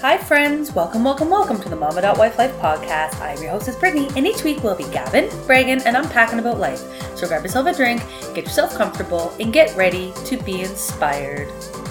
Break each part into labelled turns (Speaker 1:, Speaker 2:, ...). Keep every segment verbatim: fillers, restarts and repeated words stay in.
Speaker 1: Hi friends, welcome, welcome, welcome to the Mama Wife Life podcast. I am your hostess Brittany, and each week we'll be gabbing, bragging, and unpacking about life. So grab yourself a drink, get yourself comfortable, and get ready to be inspired.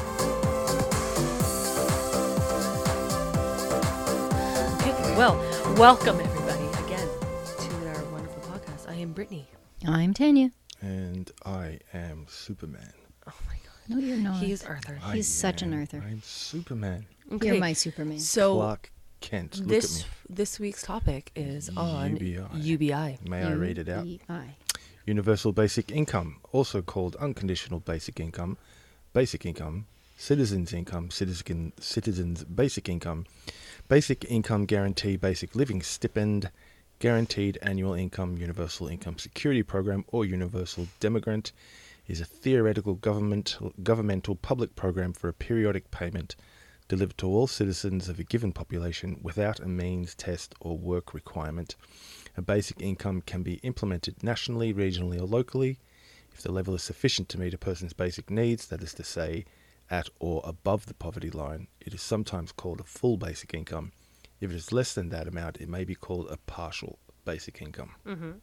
Speaker 2: Okay, well, welcome everybody again to our wonderful podcast. I am Brittany.
Speaker 3: I'm Tanya.
Speaker 4: And I am Superman.
Speaker 2: Oh my god.
Speaker 3: No, you're not.
Speaker 2: He's Arthur.
Speaker 4: I
Speaker 3: He's such an
Speaker 4: am-
Speaker 3: Arthur.
Speaker 4: I'm Superman.
Speaker 2: Okay.
Speaker 3: You're my Superman.
Speaker 2: So
Speaker 4: Clark Kent. Look
Speaker 2: this
Speaker 4: at
Speaker 2: this week's topic is on
Speaker 4: U B I.
Speaker 2: U B I.
Speaker 4: me. May I read it out?
Speaker 3: U B I.
Speaker 4: Universal Basic Income, also called Unconditional Basic Income, Basic Income, Citizens Income, Citizen Citizens Basic Income, Basic Income Guarantee, Basic Living Stipend, Guaranteed Annual Income, Universal Income Security Program, or Universal Demogrant, is a theoretical government governmental public program for a periodic payment delivered to all citizens of a given population without a means, test, or work requirement. A basic income can be implemented nationally, regionally, or locally if the level is sufficient to meet a person's basic needs, that is to say, at or above the poverty line. It is sometimes called a full basic income. If it is less than that amount, it may be called a partial basic income.
Speaker 2: Mm-hmm.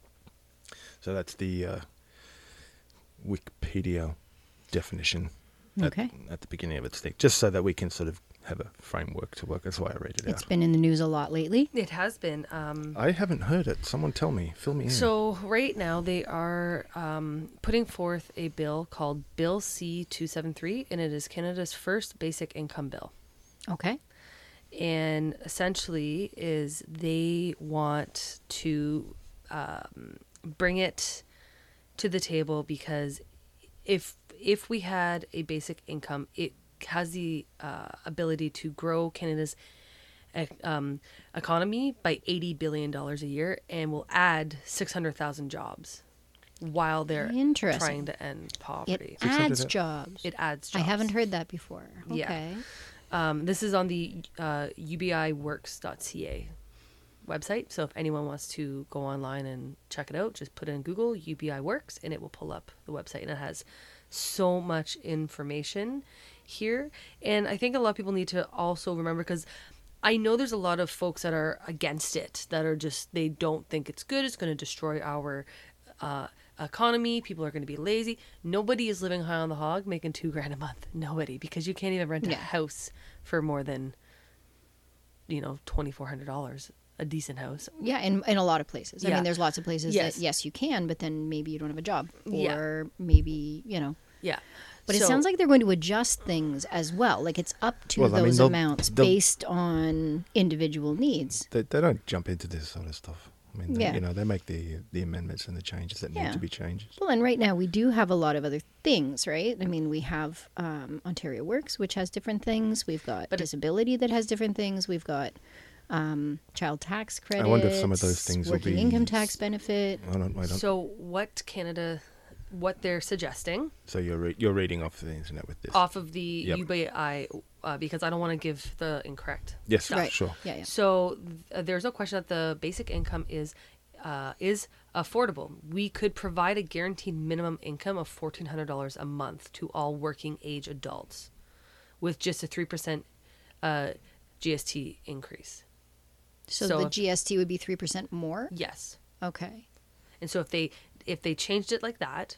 Speaker 4: So that's the uh, Wikipedia definition at,
Speaker 3: Okay.
Speaker 4: at the beginning of its thing, just so that we can sort of have a framework to work. That's why I read it
Speaker 3: It's
Speaker 4: out.
Speaker 3: been in the news a lot lately.
Speaker 2: It has been. Um,
Speaker 4: I haven't heard it. Someone tell me. Fill me in.
Speaker 2: so right now they are um, putting forth a bill called Bill C two seventy-three, and it is Canada's first basic income bill.
Speaker 3: Okay.
Speaker 2: And essentially is they want to um, bring it to the table because if if we had a basic income, it has the uh, ability to grow Canada's e- um, economy by eighty billion dollars a year and will add six hundred thousand jobs while they're
Speaker 3: Interesting.
Speaker 2: trying to end poverty.
Speaker 3: It adds
Speaker 4: hundred
Speaker 3: jobs.
Speaker 2: It adds
Speaker 3: I
Speaker 2: jobs.
Speaker 3: haven't heard that before.
Speaker 2: Yeah.
Speaker 3: Okay.
Speaker 2: Um, this is on the uh, U B I works dot C A website. So if anyone wants to go online and check it out, just put in Google U B I Works and it will pull up the website. And it has so much information here. And I think a lot of people need to also remember, because I know there's a lot of folks that are against it, that are just, they don't think it's good. It's going to destroy our uh, economy. People are going to be lazy. Nobody is living high on the hog making two grand a month. Nobody, because you can't even rent a
Speaker 3: Yeah.
Speaker 2: house for more than, you know, twenty-four hundred dollars, a decent house.
Speaker 3: Yeah, in, in a lot of places. I
Speaker 2: Yeah.
Speaker 3: mean, there's lots of places
Speaker 2: Yes.
Speaker 3: that, yes, you can, but then maybe you don't have a job.
Speaker 2: Yeah.
Speaker 3: Or maybe, you know.
Speaker 2: Yeah.
Speaker 3: But it
Speaker 2: So-
Speaker 3: sounds like they're going to adjust things as well. Like it's up to
Speaker 4: Well, I mean,
Speaker 3: those
Speaker 4: they'll-
Speaker 3: amounts
Speaker 4: they'll-
Speaker 3: based on individual needs.
Speaker 4: They, they don't jump into this sort of stuff. I mean, they,
Speaker 3: Yeah.
Speaker 4: you know, they make the the amendments and the changes that
Speaker 3: Yeah.
Speaker 4: need to be changed.
Speaker 3: Well, and right now we do have a lot of other things, right? I mean, we have um, Ontario Works, which has different things. We've got
Speaker 2: But it-
Speaker 3: disability that has different things. We've got um, child tax credits.
Speaker 4: wonder if some of those things will
Speaker 3: working
Speaker 4: be-
Speaker 3: income tax benefit.
Speaker 4: I don't. I don't. So,
Speaker 2: So what Canada, what they're suggesting
Speaker 4: you're re- you're reading off the internet with this.
Speaker 2: off of the
Speaker 4: Yep.
Speaker 2: U B I, uh, because I don't want to give the incorrect.
Speaker 4: Yes,
Speaker 2: stuff.
Speaker 3: Right.
Speaker 4: sure.
Speaker 3: Yeah, yeah.
Speaker 2: So uh, there's no question that the basic income is uh, is affordable. We could provide a guaranteed minimum income of fourteen hundred dollars a month to all working age adults, with just a three percent uh, G S T increase.
Speaker 3: So,
Speaker 2: So
Speaker 3: the
Speaker 2: if-
Speaker 3: G S T would be three percent more?
Speaker 2: Yes.
Speaker 3: Okay.
Speaker 2: And so if they if they changed it like that,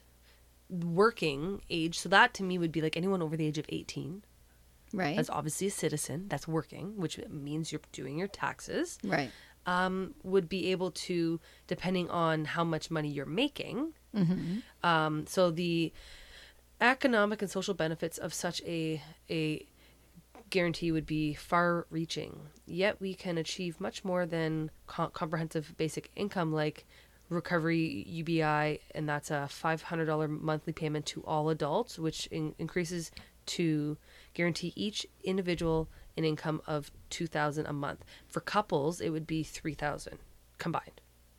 Speaker 2: working age, so that to me would be like anyone over the age of eighteen.
Speaker 3: Right.
Speaker 2: That's obviously a citizen that's working, which means you're doing your taxes.
Speaker 3: right.
Speaker 2: Um, would be able to, depending on how much money you're making.
Speaker 3: Mm-hmm.
Speaker 2: Um, so the economic and social benefits of such a a guarantee would be far-reaching. Yet we can achieve much more than co- comprehensive basic income, like Recovery U B I, and that's a five hundred dollars monthly payment to all adults, which in- increases to guarantee each individual an income of two thousand dollars a month. For couples, it would be three thousand dollars combined.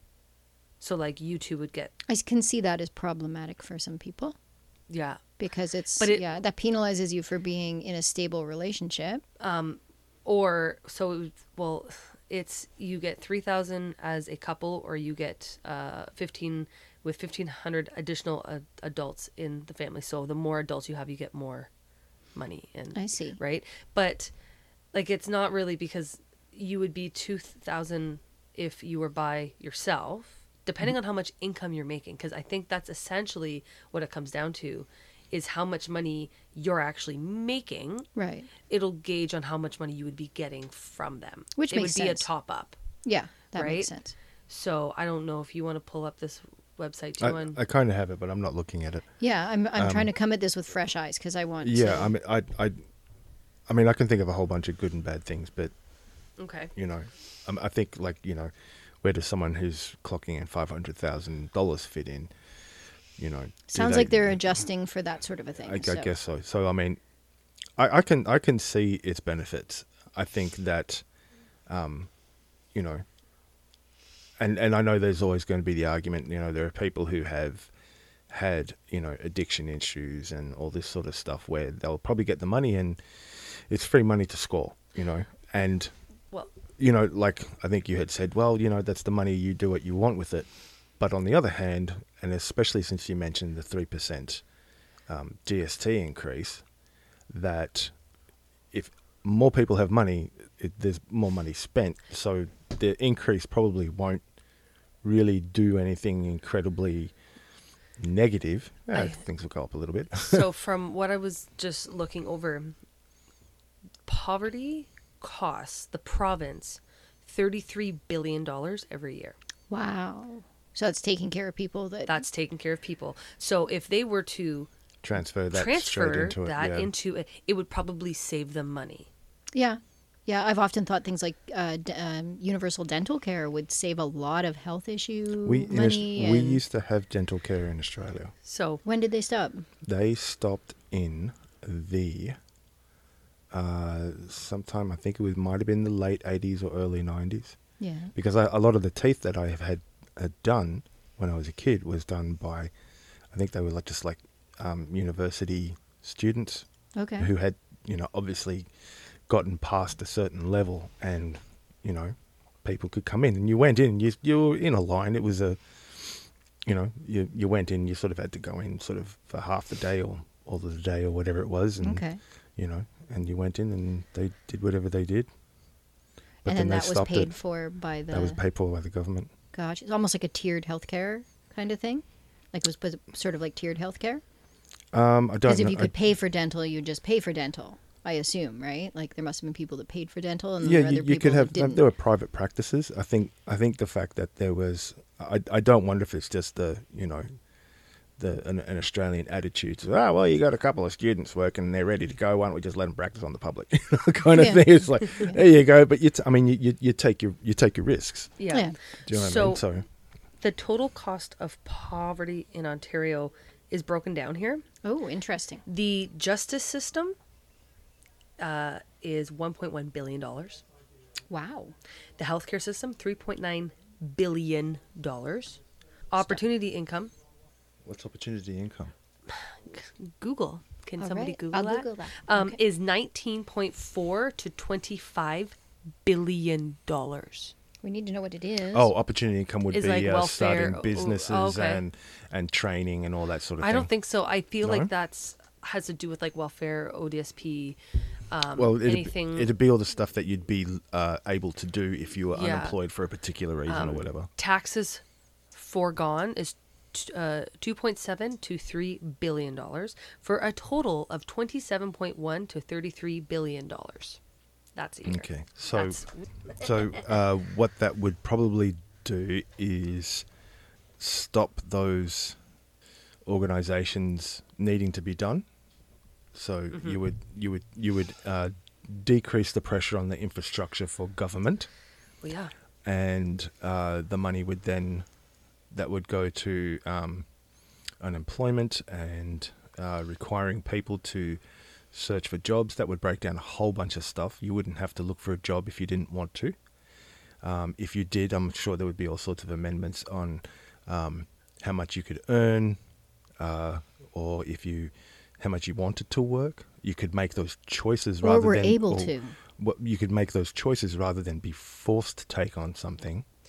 Speaker 2: So like you two would get,
Speaker 3: I can see that as problematic for some people
Speaker 2: yeah.
Speaker 3: because it's,
Speaker 2: But it-
Speaker 3: yeah, that penalizes you for being in a stable relationship.
Speaker 2: Um, or so, it would- well, it's you get three thousand as a couple, or you get uh fifteen with fifteen hundred additional uh, adults in the family. So the more adults you have, you get more money. And
Speaker 3: I see.
Speaker 2: right, but Like, it's not really, because you would be two thousand if you were by yourself, depending on how much income you're making. Because I think that's essentially what it comes down to, is how much money you're actually making.
Speaker 3: Right.
Speaker 2: It'll gauge on how much money you would be getting from them.
Speaker 3: Which
Speaker 2: it
Speaker 3: makes
Speaker 2: would be
Speaker 3: sense.
Speaker 2: a top up.
Speaker 3: Yeah, that
Speaker 2: Right?
Speaker 3: makes sense.
Speaker 2: So I don't know if you want to pull up this website too.
Speaker 4: I,
Speaker 2: and
Speaker 4: I kind of have it, but I'm not looking at it.
Speaker 3: Yeah, I'm I'm
Speaker 4: Um,
Speaker 3: trying to come at this with fresh eyes because I want
Speaker 4: Yeah,
Speaker 3: to...
Speaker 4: I mean, I, I, I mean, I can think of a whole bunch of good and bad things, but
Speaker 2: okay.
Speaker 4: you know, um, I think like you know, where does someone who's clocking in five hundred thousand dollars fit in? You know, do
Speaker 3: Sounds
Speaker 4: they-
Speaker 3: like they're adjusting for that sort of a thing.
Speaker 4: I, I
Speaker 3: so.
Speaker 4: guess so. So I mean, I, I can I can see its benefits. I think that, um, you know, and and I know there's always going to be the argument. You know, there are people who have had you know addiction issues and all this sort of stuff where they'll probably get the money and it's free money to score. You know, and
Speaker 2: Well,
Speaker 4: you know, like I think you had said, well, you know, that's the money, you do what you want with it. But on the other hand, and especially since you mentioned the three percent um, G S T increase, that if more people have money, it, there's more money spent. So the increase probably won't really do anything incredibly negative. Uh,
Speaker 2: I-
Speaker 4: things will go up a little bit.
Speaker 2: so from what I was just looking over, poverty costs the province thirty-three billion dollars every year.
Speaker 3: Wow. So it's taking care of people that...
Speaker 2: That's taking care of people. So if they were to
Speaker 4: Transfer that straight
Speaker 2: transfer
Speaker 4: into it.
Speaker 2: that
Speaker 4: yeah.
Speaker 2: into it, it would probably save them money.
Speaker 3: Yeah. Yeah, I've often thought things like uh, d- um, universal dental care would save a lot of health issue
Speaker 4: we, in Aus-
Speaker 3: money.
Speaker 4: we
Speaker 3: and-
Speaker 4: used to have dental care in Australia.
Speaker 2: So
Speaker 3: When did they stop?
Speaker 4: They stopped in the uh, sometime, I think it was might have been the late eighties or early nineties,
Speaker 3: Yeah.
Speaker 4: because I, a lot of the teeth that I have had, had done when I was a kid was done by, I think they were like just like um, university students
Speaker 3: Okay.
Speaker 4: who had, you know, obviously gotten past a certain level, and you know, people could come in and you went in, you you were in a line. It was a, you know, you you went in, you sort of had to go in sort of for half the day or all of the day or whatever it was, and
Speaker 3: Okay.
Speaker 4: you know, and you went in and they did whatever they did. But
Speaker 3: And then
Speaker 4: they
Speaker 3: that was
Speaker 4: stopped
Speaker 3: paid
Speaker 4: it.
Speaker 3: for by the...
Speaker 4: That was paid for by the government.
Speaker 3: Gosh, it's almost like a tiered healthcare kind of thing. Like it was was it sort of like tiered healthcare.
Speaker 4: Um, I don't
Speaker 3: Because if
Speaker 4: know.
Speaker 3: you
Speaker 4: I-
Speaker 3: could pay for dental, you'd just pay for dental. I assume, right? Like there must have been people that paid for dental, and
Speaker 4: yeah,
Speaker 3: there were
Speaker 4: you,
Speaker 3: other
Speaker 4: you
Speaker 3: people
Speaker 4: could have.
Speaker 3: that didn't.
Speaker 4: There were private practices. I think. I think the fact that there was. I. I don't wonder if it's just the. You know. The an, an Australian attitude. So, oh well, you got a couple of students working, and they're ready to go. Why don't we just let them practice on the public? kind of
Speaker 3: Yeah.
Speaker 4: thing. It's like there you go. But you. T- I mean, you, you. You take your. You take your risks.
Speaker 2: yeah.
Speaker 3: Yeah.
Speaker 4: Do you know what I
Speaker 2: So-
Speaker 4: mean? So.
Speaker 2: The total cost of poverty in Ontario is broken down here.
Speaker 3: Oh, interesting.
Speaker 2: The justice system uh, is one point one billion dollars.
Speaker 3: Wow.
Speaker 2: The healthcare system, three point nine billion dollars. Opportunity income,
Speaker 4: What's opportunity income?
Speaker 2: Google. Can
Speaker 3: All
Speaker 2: somebody
Speaker 3: right,
Speaker 2: Google
Speaker 3: I'll
Speaker 2: that?
Speaker 3: Google that.
Speaker 2: Um,
Speaker 3: Okay.
Speaker 2: Is nineteen point four to twenty-five billion dollars.
Speaker 3: We need to know what it is.
Speaker 4: Oh, opportunity income would
Speaker 2: Is
Speaker 4: be
Speaker 2: like
Speaker 4: uh,
Speaker 2: welfare,
Speaker 4: starting
Speaker 2: oh,
Speaker 4: businesses
Speaker 2: okay.
Speaker 4: and and training and all that sort of
Speaker 2: I
Speaker 4: thing.
Speaker 2: don't think so. I feel
Speaker 4: No?
Speaker 2: like that's has to do with like welfare, O D S P, um,
Speaker 4: Well, it'd,
Speaker 2: anything.
Speaker 4: it'd be all the stuff that you'd be uh, able to do if you were
Speaker 2: Yeah.
Speaker 4: unemployed for a particular reason
Speaker 2: Um,
Speaker 4: or whatever.
Speaker 2: Taxes foregone is t- uh, two point seven to three billion dollars for a total of twenty-seven point one to thirty-three billion dollars. That's a year.
Speaker 4: Okay, so
Speaker 2: That's-
Speaker 4: so uh, what that would probably do is stop those organisations needing to be done. So
Speaker 2: Mm-hmm.
Speaker 4: you would you would you would uh, decrease the pressure on the infrastructure for government,
Speaker 2: Well, yeah.
Speaker 4: and uh, the money would then that would go to um, unemployment and uh, requiring people to search for jobs. That would break down a whole bunch of stuff. You wouldn't have to look for a job if you didn't want to. Um, if you did, I'm sure there would be all sorts of amendments on um, how much you could earn, uh, or if you how much you wanted to work. You could make those choices
Speaker 3: Or
Speaker 4: rather
Speaker 3: were
Speaker 4: than
Speaker 3: able
Speaker 4: or
Speaker 3: to.
Speaker 4: What you could make those choices rather than be forced to take on something.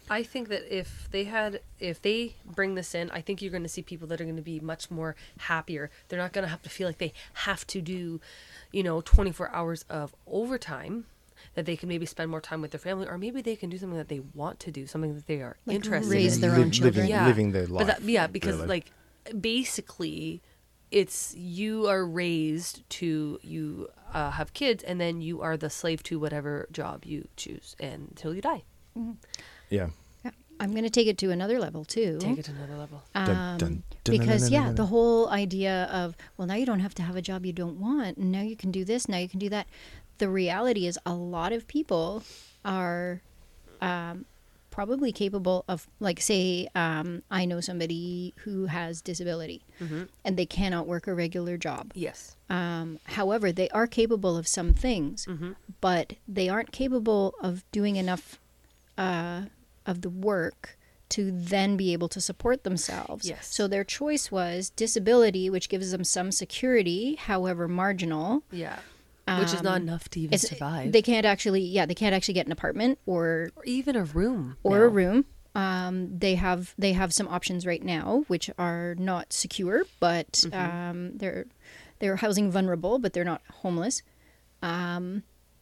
Speaker 2: I think that if they had, if they bring this in, I think you're going to see people that are going to be much more happier. They're not going to have to feel like they have to do, you know, twenty-four hours of overtime, that they can maybe spend more time with their family, or maybe they can do something that they want to do, something that they are
Speaker 3: Like
Speaker 2: interested
Speaker 3: raise
Speaker 2: in.
Speaker 3: their own children.
Speaker 4: Living,
Speaker 2: Yeah.
Speaker 4: living their life.
Speaker 2: But that, yeah, because
Speaker 4: really.
Speaker 2: like basically it's you are raised to, you uh, have kids, and then you are the slave to whatever job you choose and until you die.
Speaker 4: Yeah.
Speaker 3: Yeah. I'm going to take it to another level too.
Speaker 2: Take it to another level.
Speaker 4: Dun, dun,
Speaker 3: Um,
Speaker 4: dun,
Speaker 3: because
Speaker 4: dun, dun,
Speaker 3: yeah,
Speaker 4: dun,
Speaker 3: the
Speaker 4: dun.
Speaker 3: whole idea of, well, now you don't have to have a job you don't want, and now you can do this, now you can do that. The reality is a lot of people are um, probably capable of, like, say, um, I know somebody who has disability
Speaker 2: Mm-hmm.
Speaker 3: and they cannot work a regular job.
Speaker 2: Yes.
Speaker 3: Um, however, they are capable of some things,
Speaker 2: Mm-hmm.
Speaker 3: but they aren't capable of doing enough uh, of the work to then be able to support themselves.
Speaker 2: Yes.
Speaker 3: So their choice was disability, which gives them some security, however marginal.
Speaker 2: Yeah. Which is not
Speaker 3: Um,
Speaker 2: enough to even
Speaker 3: It's,
Speaker 2: survive.
Speaker 3: they can't actually, yeah, they can't actually get an apartment or
Speaker 2: or even a room.
Speaker 3: or
Speaker 2: now.
Speaker 3: a room. Um, they have they have some options right now, which are not secure, but
Speaker 2: Mm-hmm.
Speaker 3: um, they're they're housing vulnerable, but they're not homeless. Um,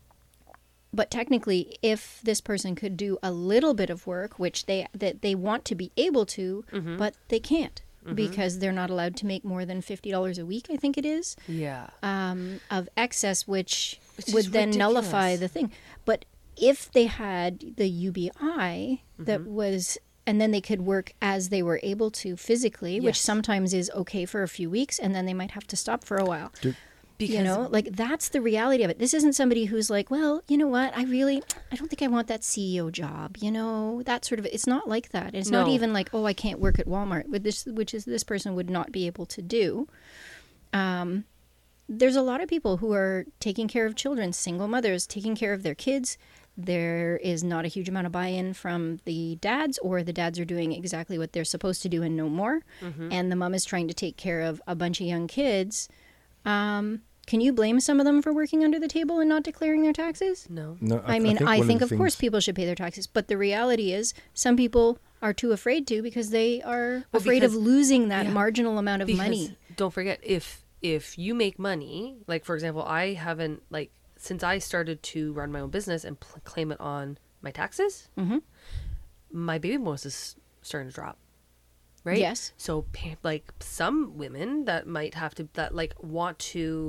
Speaker 3: but technically, if this person could do a little bit of work, which they that they want to be able to,
Speaker 2: Mm-hmm.
Speaker 3: but they can't because they're not allowed to make more than fifty dollars a week, I think it is,
Speaker 2: Yeah.
Speaker 3: um, of excess, which,
Speaker 2: Which
Speaker 3: would
Speaker 2: is
Speaker 3: then nullify
Speaker 2: ridiculous.
Speaker 3: the thing. But if they had the U B I that
Speaker 2: Mm-hmm.
Speaker 3: was, and then they could work as they were able to physically, which
Speaker 2: Yes.
Speaker 3: sometimes is okay for a few weeks, and then they might have to stop for a while.
Speaker 2: Because
Speaker 3: you know, like that's the reality of it. This isn't somebody who's like, well, you know what? I really, I don't think I want that C E O job. You know, that sort of. It's not like that. It's not
Speaker 2: No.
Speaker 3: even like, oh, I can't work at Walmart, with this, which is this person would not be able to do. Um, there's a lot of people who are taking care of children, single mothers taking care of their kids. There is not a huge amount of buy-in from the dads, or the dads are doing exactly what they're supposed to do and no more.
Speaker 2: Mm-hmm.
Speaker 3: And the mom is trying to take care of a bunch of young kids. Um, can you blame some of them for working under the table and not declaring their taxes?
Speaker 2: no.
Speaker 4: No,
Speaker 3: I, mean, I
Speaker 4: one
Speaker 3: think, of
Speaker 4: the
Speaker 3: course,
Speaker 4: things-
Speaker 3: people should pay their taxes. But the reality is, some people are too afraid to because they are
Speaker 2: Well,
Speaker 3: afraid of
Speaker 2: because-
Speaker 3: losing that
Speaker 2: yeah.
Speaker 3: marginal amount of
Speaker 2: Because
Speaker 3: money.
Speaker 2: don't forget, if if you make money, like for example, I haven't, like, since I started to run my own business and pl- claim it on my taxes,
Speaker 3: Mhm.
Speaker 2: my baby bonus is starting to drop. Right?
Speaker 3: Yes.
Speaker 2: So pa- like some women that might have to, that like want to,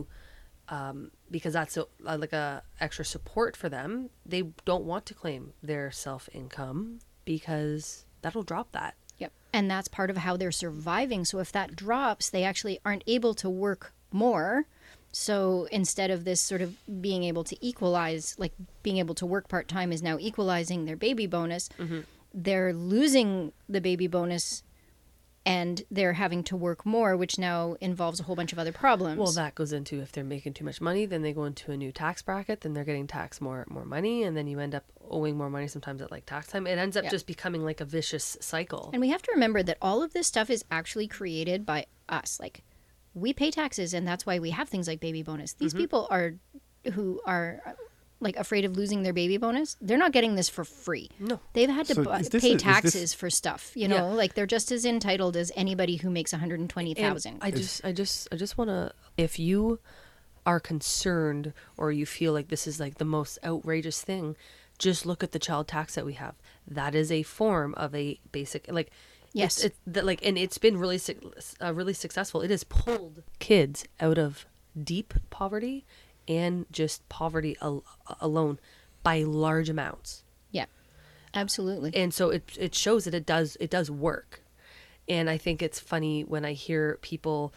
Speaker 2: um, because that's a, uh, like a extra support for them, they don't want to claim their self income because that'll drop that.
Speaker 3: Yep. And that's part of how they're surviving. So if that drops, they actually aren't able to work more. So instead of this sort of being able to equalize, like being able to work part time is now equalizing their baby bonus,
Speaker 2: Mm-hmm.
Speaker 3: they're losing the baby bonus and they're having to work more, which now involves a whole bunch of other problems.
Speaker 2: Well, that goes into, if they're making too much money, then they go into a new tax bracket, then they're getting taxed more more money, and then you end up owing more money sometimes at like tax time. It ends up
Speaker 3: Yeah.
Speaker 2: just becoming like a vicious cycle.
Speaker 3: And we have to remember that all of this stuff is actually created by us. Like, we pay taxes, and that's why we have things like baby bonus. These
Speaker 2: Mm-hmm.
Speaker 3: people are who are uh, like afraid of losing their baby bonus. They're not getting this for free.
Speaker 2: No.
Speaker 3: They've had to
Speaker 4: So
Speaker 3: bu-
Speaker 4: is this
Speaker 3: pay
Speaker 4: a- is this-
Speaker 3: taxes for stuff. You know,
Speaker 2: Yeah.
Speaker 3: like they're just as entitled as anybody who makes one hundred twenty thousand.
Speaker 2: And I just, I just, I just want to. If you are concerned or you feel like this is like the most outrageous thing, just look at the child tax that we have. That is a form of a basic, like,
Speaker 3: Yes.
Speaker 2: it's, it's that like, and it's been really, suc- uh, really successful. It has pulled kids out of deep poverty and just poverty al- alone by large amounts.
Speaker 3: Yeah, absolutely.
Speaker 2: And so it it shows that it does it does work. And I think it's funny when I hear people,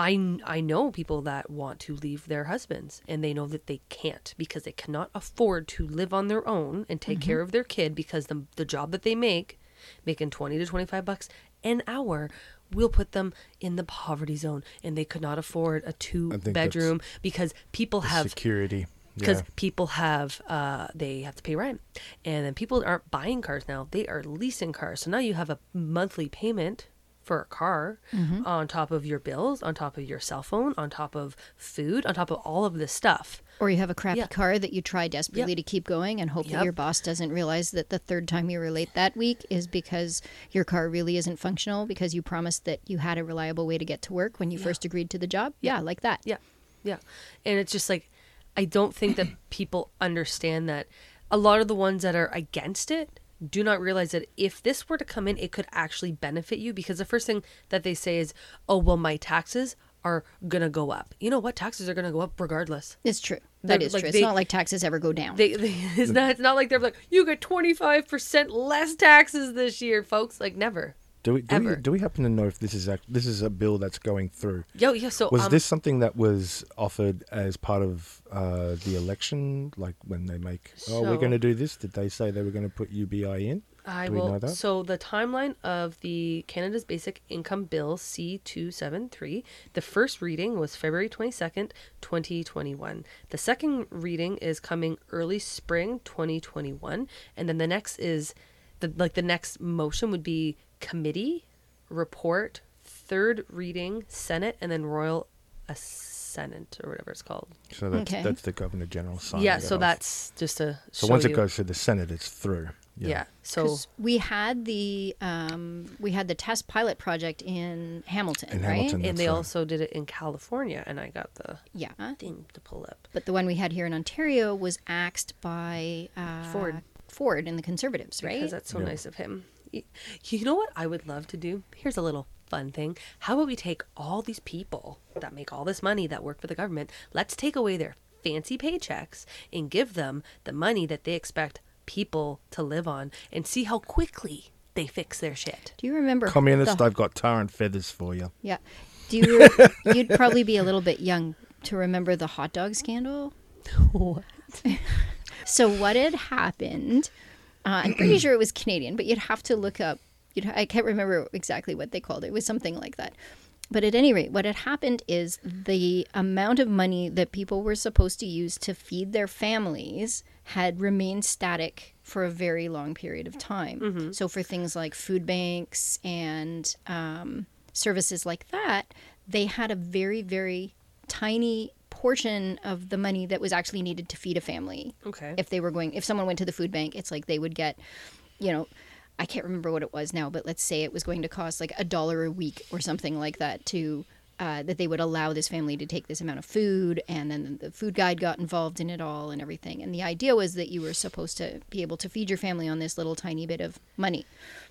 Speaker 2: I I know people that want to leave their husbands and they know that they can't because they cannot afford to live on their own and take care of their kid, because the the job that they make, making twenty to twenty-five bucks an hour, will put them in the poverty zone, and they could not afford a two
Speaker 4: I think
Speaker 2: bedroom because people
Speaker 4: The
Speaker 2: have
Speaker 4: security.
Speaker 2: because
Speaker 4: Yeah.
Speaker 2: people have uh they have to pay rent, and then people aren't buying cars now, they are leasing cars. So now you have a monthly payment for a car on top of your bills, on top of your cell phone, on top of food, on top of all of this stuff.
Speaker 3: Or you have a crappy
Speaker 2: Yeah.
Speaker 3: car that you try desperately
Speaker 2: Yep.
Speaker 3: to keep going and hope that
Speaker 2: Yep.
Speaker 3: your boss doesn't realize that the third time you were late that week is because your car really isn't functional because you promised that you had a reliable way to get to work when you first agreed to the job. Yeah, like that.
Speaker 2: Yeah. Yeah. And it's just like, I don't think that people understand that a lot of the ones that are against it do not realize that if this were to come in, it could actually benefit you, because the first thing that they say is, oh, well, my taxes are going to go up. You know what? Taxes are going to go up regardless.
Speaker 3: It's true. That
Speaker 2: They're-
Speaker 3: is
Speaker 2: like,
Speaker 3: true.
Speaker 2: they-
Speaker 3: It's not like taxes ever go down.
Speaker 2: They, they, it's, not, it's not like they're like, you get twenty-five percent less taxes this year, folks. Like, never.
Speaker 4: Do we, do we
Speaker 2: Ever.
Speaker 4: do we happen to know if this is act, this is a bill that's going through?
Speaker 2: Yo, yeah, so
Speaker 4: Was
Speaker 2: um,
Speaker 4: this something that was offered as part of uh, the election, like when they make, oh, we're
Speaker 2: So-
Speaker 4: going to do this? Did they say they were going to put U B I in?
Speaker 2: I
Speaker 4: Do we
Speaker 2: will.
Speaker 4: know that?
Speaker 2: So the timeline of the Canada's Basic Income Bill C two seventy-three, the first reading was February twenty-second, twenty twenty-one. The second reading is coming early spring twenty twenty-one, and then the next is the like the next motion would be committee report, third reading, Senate, and then royal assent or whatever it's called.
Speaker 4: So that's,
Speaker 3: Okay.
Speaker 4: that's the Governor General signing
Speaker 2: yeah,
Speaker 4: it
Speaker 2: so
Speaker 4: off.
Speaker 2: that's just a
Speaker 4: So
Speaker 2: show
Speaker 4: once
Speaker 2: you.
Speaker 4: it goes through the Senate, it's through.
Speaker 2: yeah. So
Speaker 3: 'Cause we had the um, we had the test pilot project in Hamilton,
Speaker 4: In
Speaker 3: right?
Speaker 4: Hamilton.
Speaker 2: and
Speaker 4: That's
Speaker 2: they
Speaker 4: right.
Speaker 2: also did it in California, and I got the
Speaker 3: Yeah.
Speaker 2: thing to pull up.
Speaker 3: But the one we had here in Ontario was axed by uh,
Speaker 2: Ford.
Speaker 3: Ford and the Conservatives, right?
Speaker 2: Because that's so
Speaker 4: Yeah.
Speaker 2: nice of him. Y- You know what I would love to do? Here's a little fun thing. How about we take all these people that make all this money that work for the government, let's take away their fancy paychecks and give them the money that they expect people to live on, and see how quickly they fix their shit.
Speaker 3: Do you remember
Speaker 4: Communist,
Speaker 3: the-
Speaker 4: I've got tar and feathers for you.
Speaker 3: Yeah. Do you? Re- you'd probably be a little bit young to remember the hot dog scandal.
Speaker 2: What?
Speaker 3: So what had happened? Uh, I'm pretty sure it was Canadian, but you'd have to look up. You'd, I can't remember exactly what they called it. It was something like that. But at any rate, what had happened is the amount of money that people were supposed to use to feed their families had remained static for a very long period of time. So for things like food banks and um, services like that, they had a very, very tiny portion of the money that was actually needed to feed a family.
Speaker 2: Okay.
Speaker 3: If they were going, if someone went to the food bank, it's like they would get, you know, I can't remember what it was now, but let's say it was going to cost like a dollar a week or something like that to, uh, that they would allow this family to take this amount of food, and then the food guide got involved in it all and everything. And the idea was that you were supposed to be able to feed your family on this little tiny bit of money.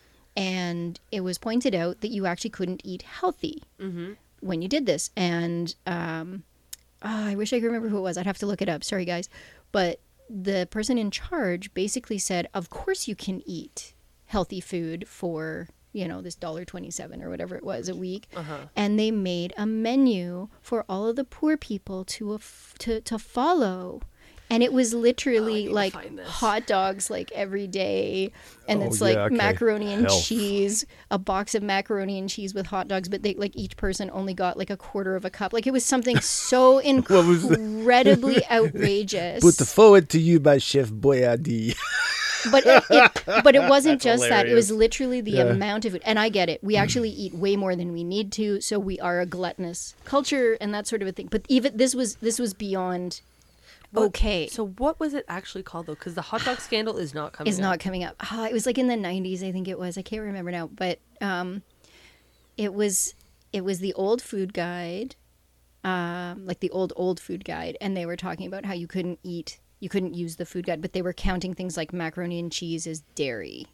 Speaker 3: And it was pointed out that you actually couldn't eat healthy when you did this. And um, oh, I wish I could remember who it was. I'd have to look it up. Sorry, guys. But the person in charge basically said, of course you can eat healthy food for, you know, this one dollar twenty-seven or whatever it was a week.
Speaker 2: Uh-huh.
Speaker 3: And they made a menu for all of the poor people to af- to to follow. And it was
Speaker 2: Oh, I
Speaker 3: literally
Speaker 2: need to
Speaker 3: like
Speaker 2: find this.
Speaker 3: hot dogs like every day. And
Speaker 4: Oh,
Speaker 3: it's
Speaker 4: yeah,
Speaker 3: like
Speaker 4: okay.
Speaker 3: macaroni and
Speaker 4: Health.
Speaker 3: cheese, a box of macaroni and cheese with hot dogs, but they like each person only got like a quarter of a cup. Like it was something so
Speaker 4: was it?
Speaker 3: incredibly outrageous.
Speaker 4: Put forward to you by Chef Boyardee.
Speaker 3: But it, it but it wasn't
Speaker 4: That's
Speaker 3: just that. It was
Speaker 4: hilarious.
Speaker 3: literally the
Speaker 4: Yeah.
Speaker 3: amount of it. And I get it. We actually eat way more than we need to, so we are a gluttonous culture and that sort of a thing. But even this was this was beyond
Speaker 2: What-
Speaker 3: okay.
Speaker 2: So what was it actually called, though? Because the hot dog scandal is not coming
Speaker 3: Is
Speaker 2: up.
Speaker 3: not coming up. Ah, it was like in the nineties, I think it was. I can't remember now, but um, it was it was the old food guide, um, like the old old food guide, and they were talking about how you couldn't eat, you couldn't use the food guide, but they were counting things like macaroni and cheese as dairy,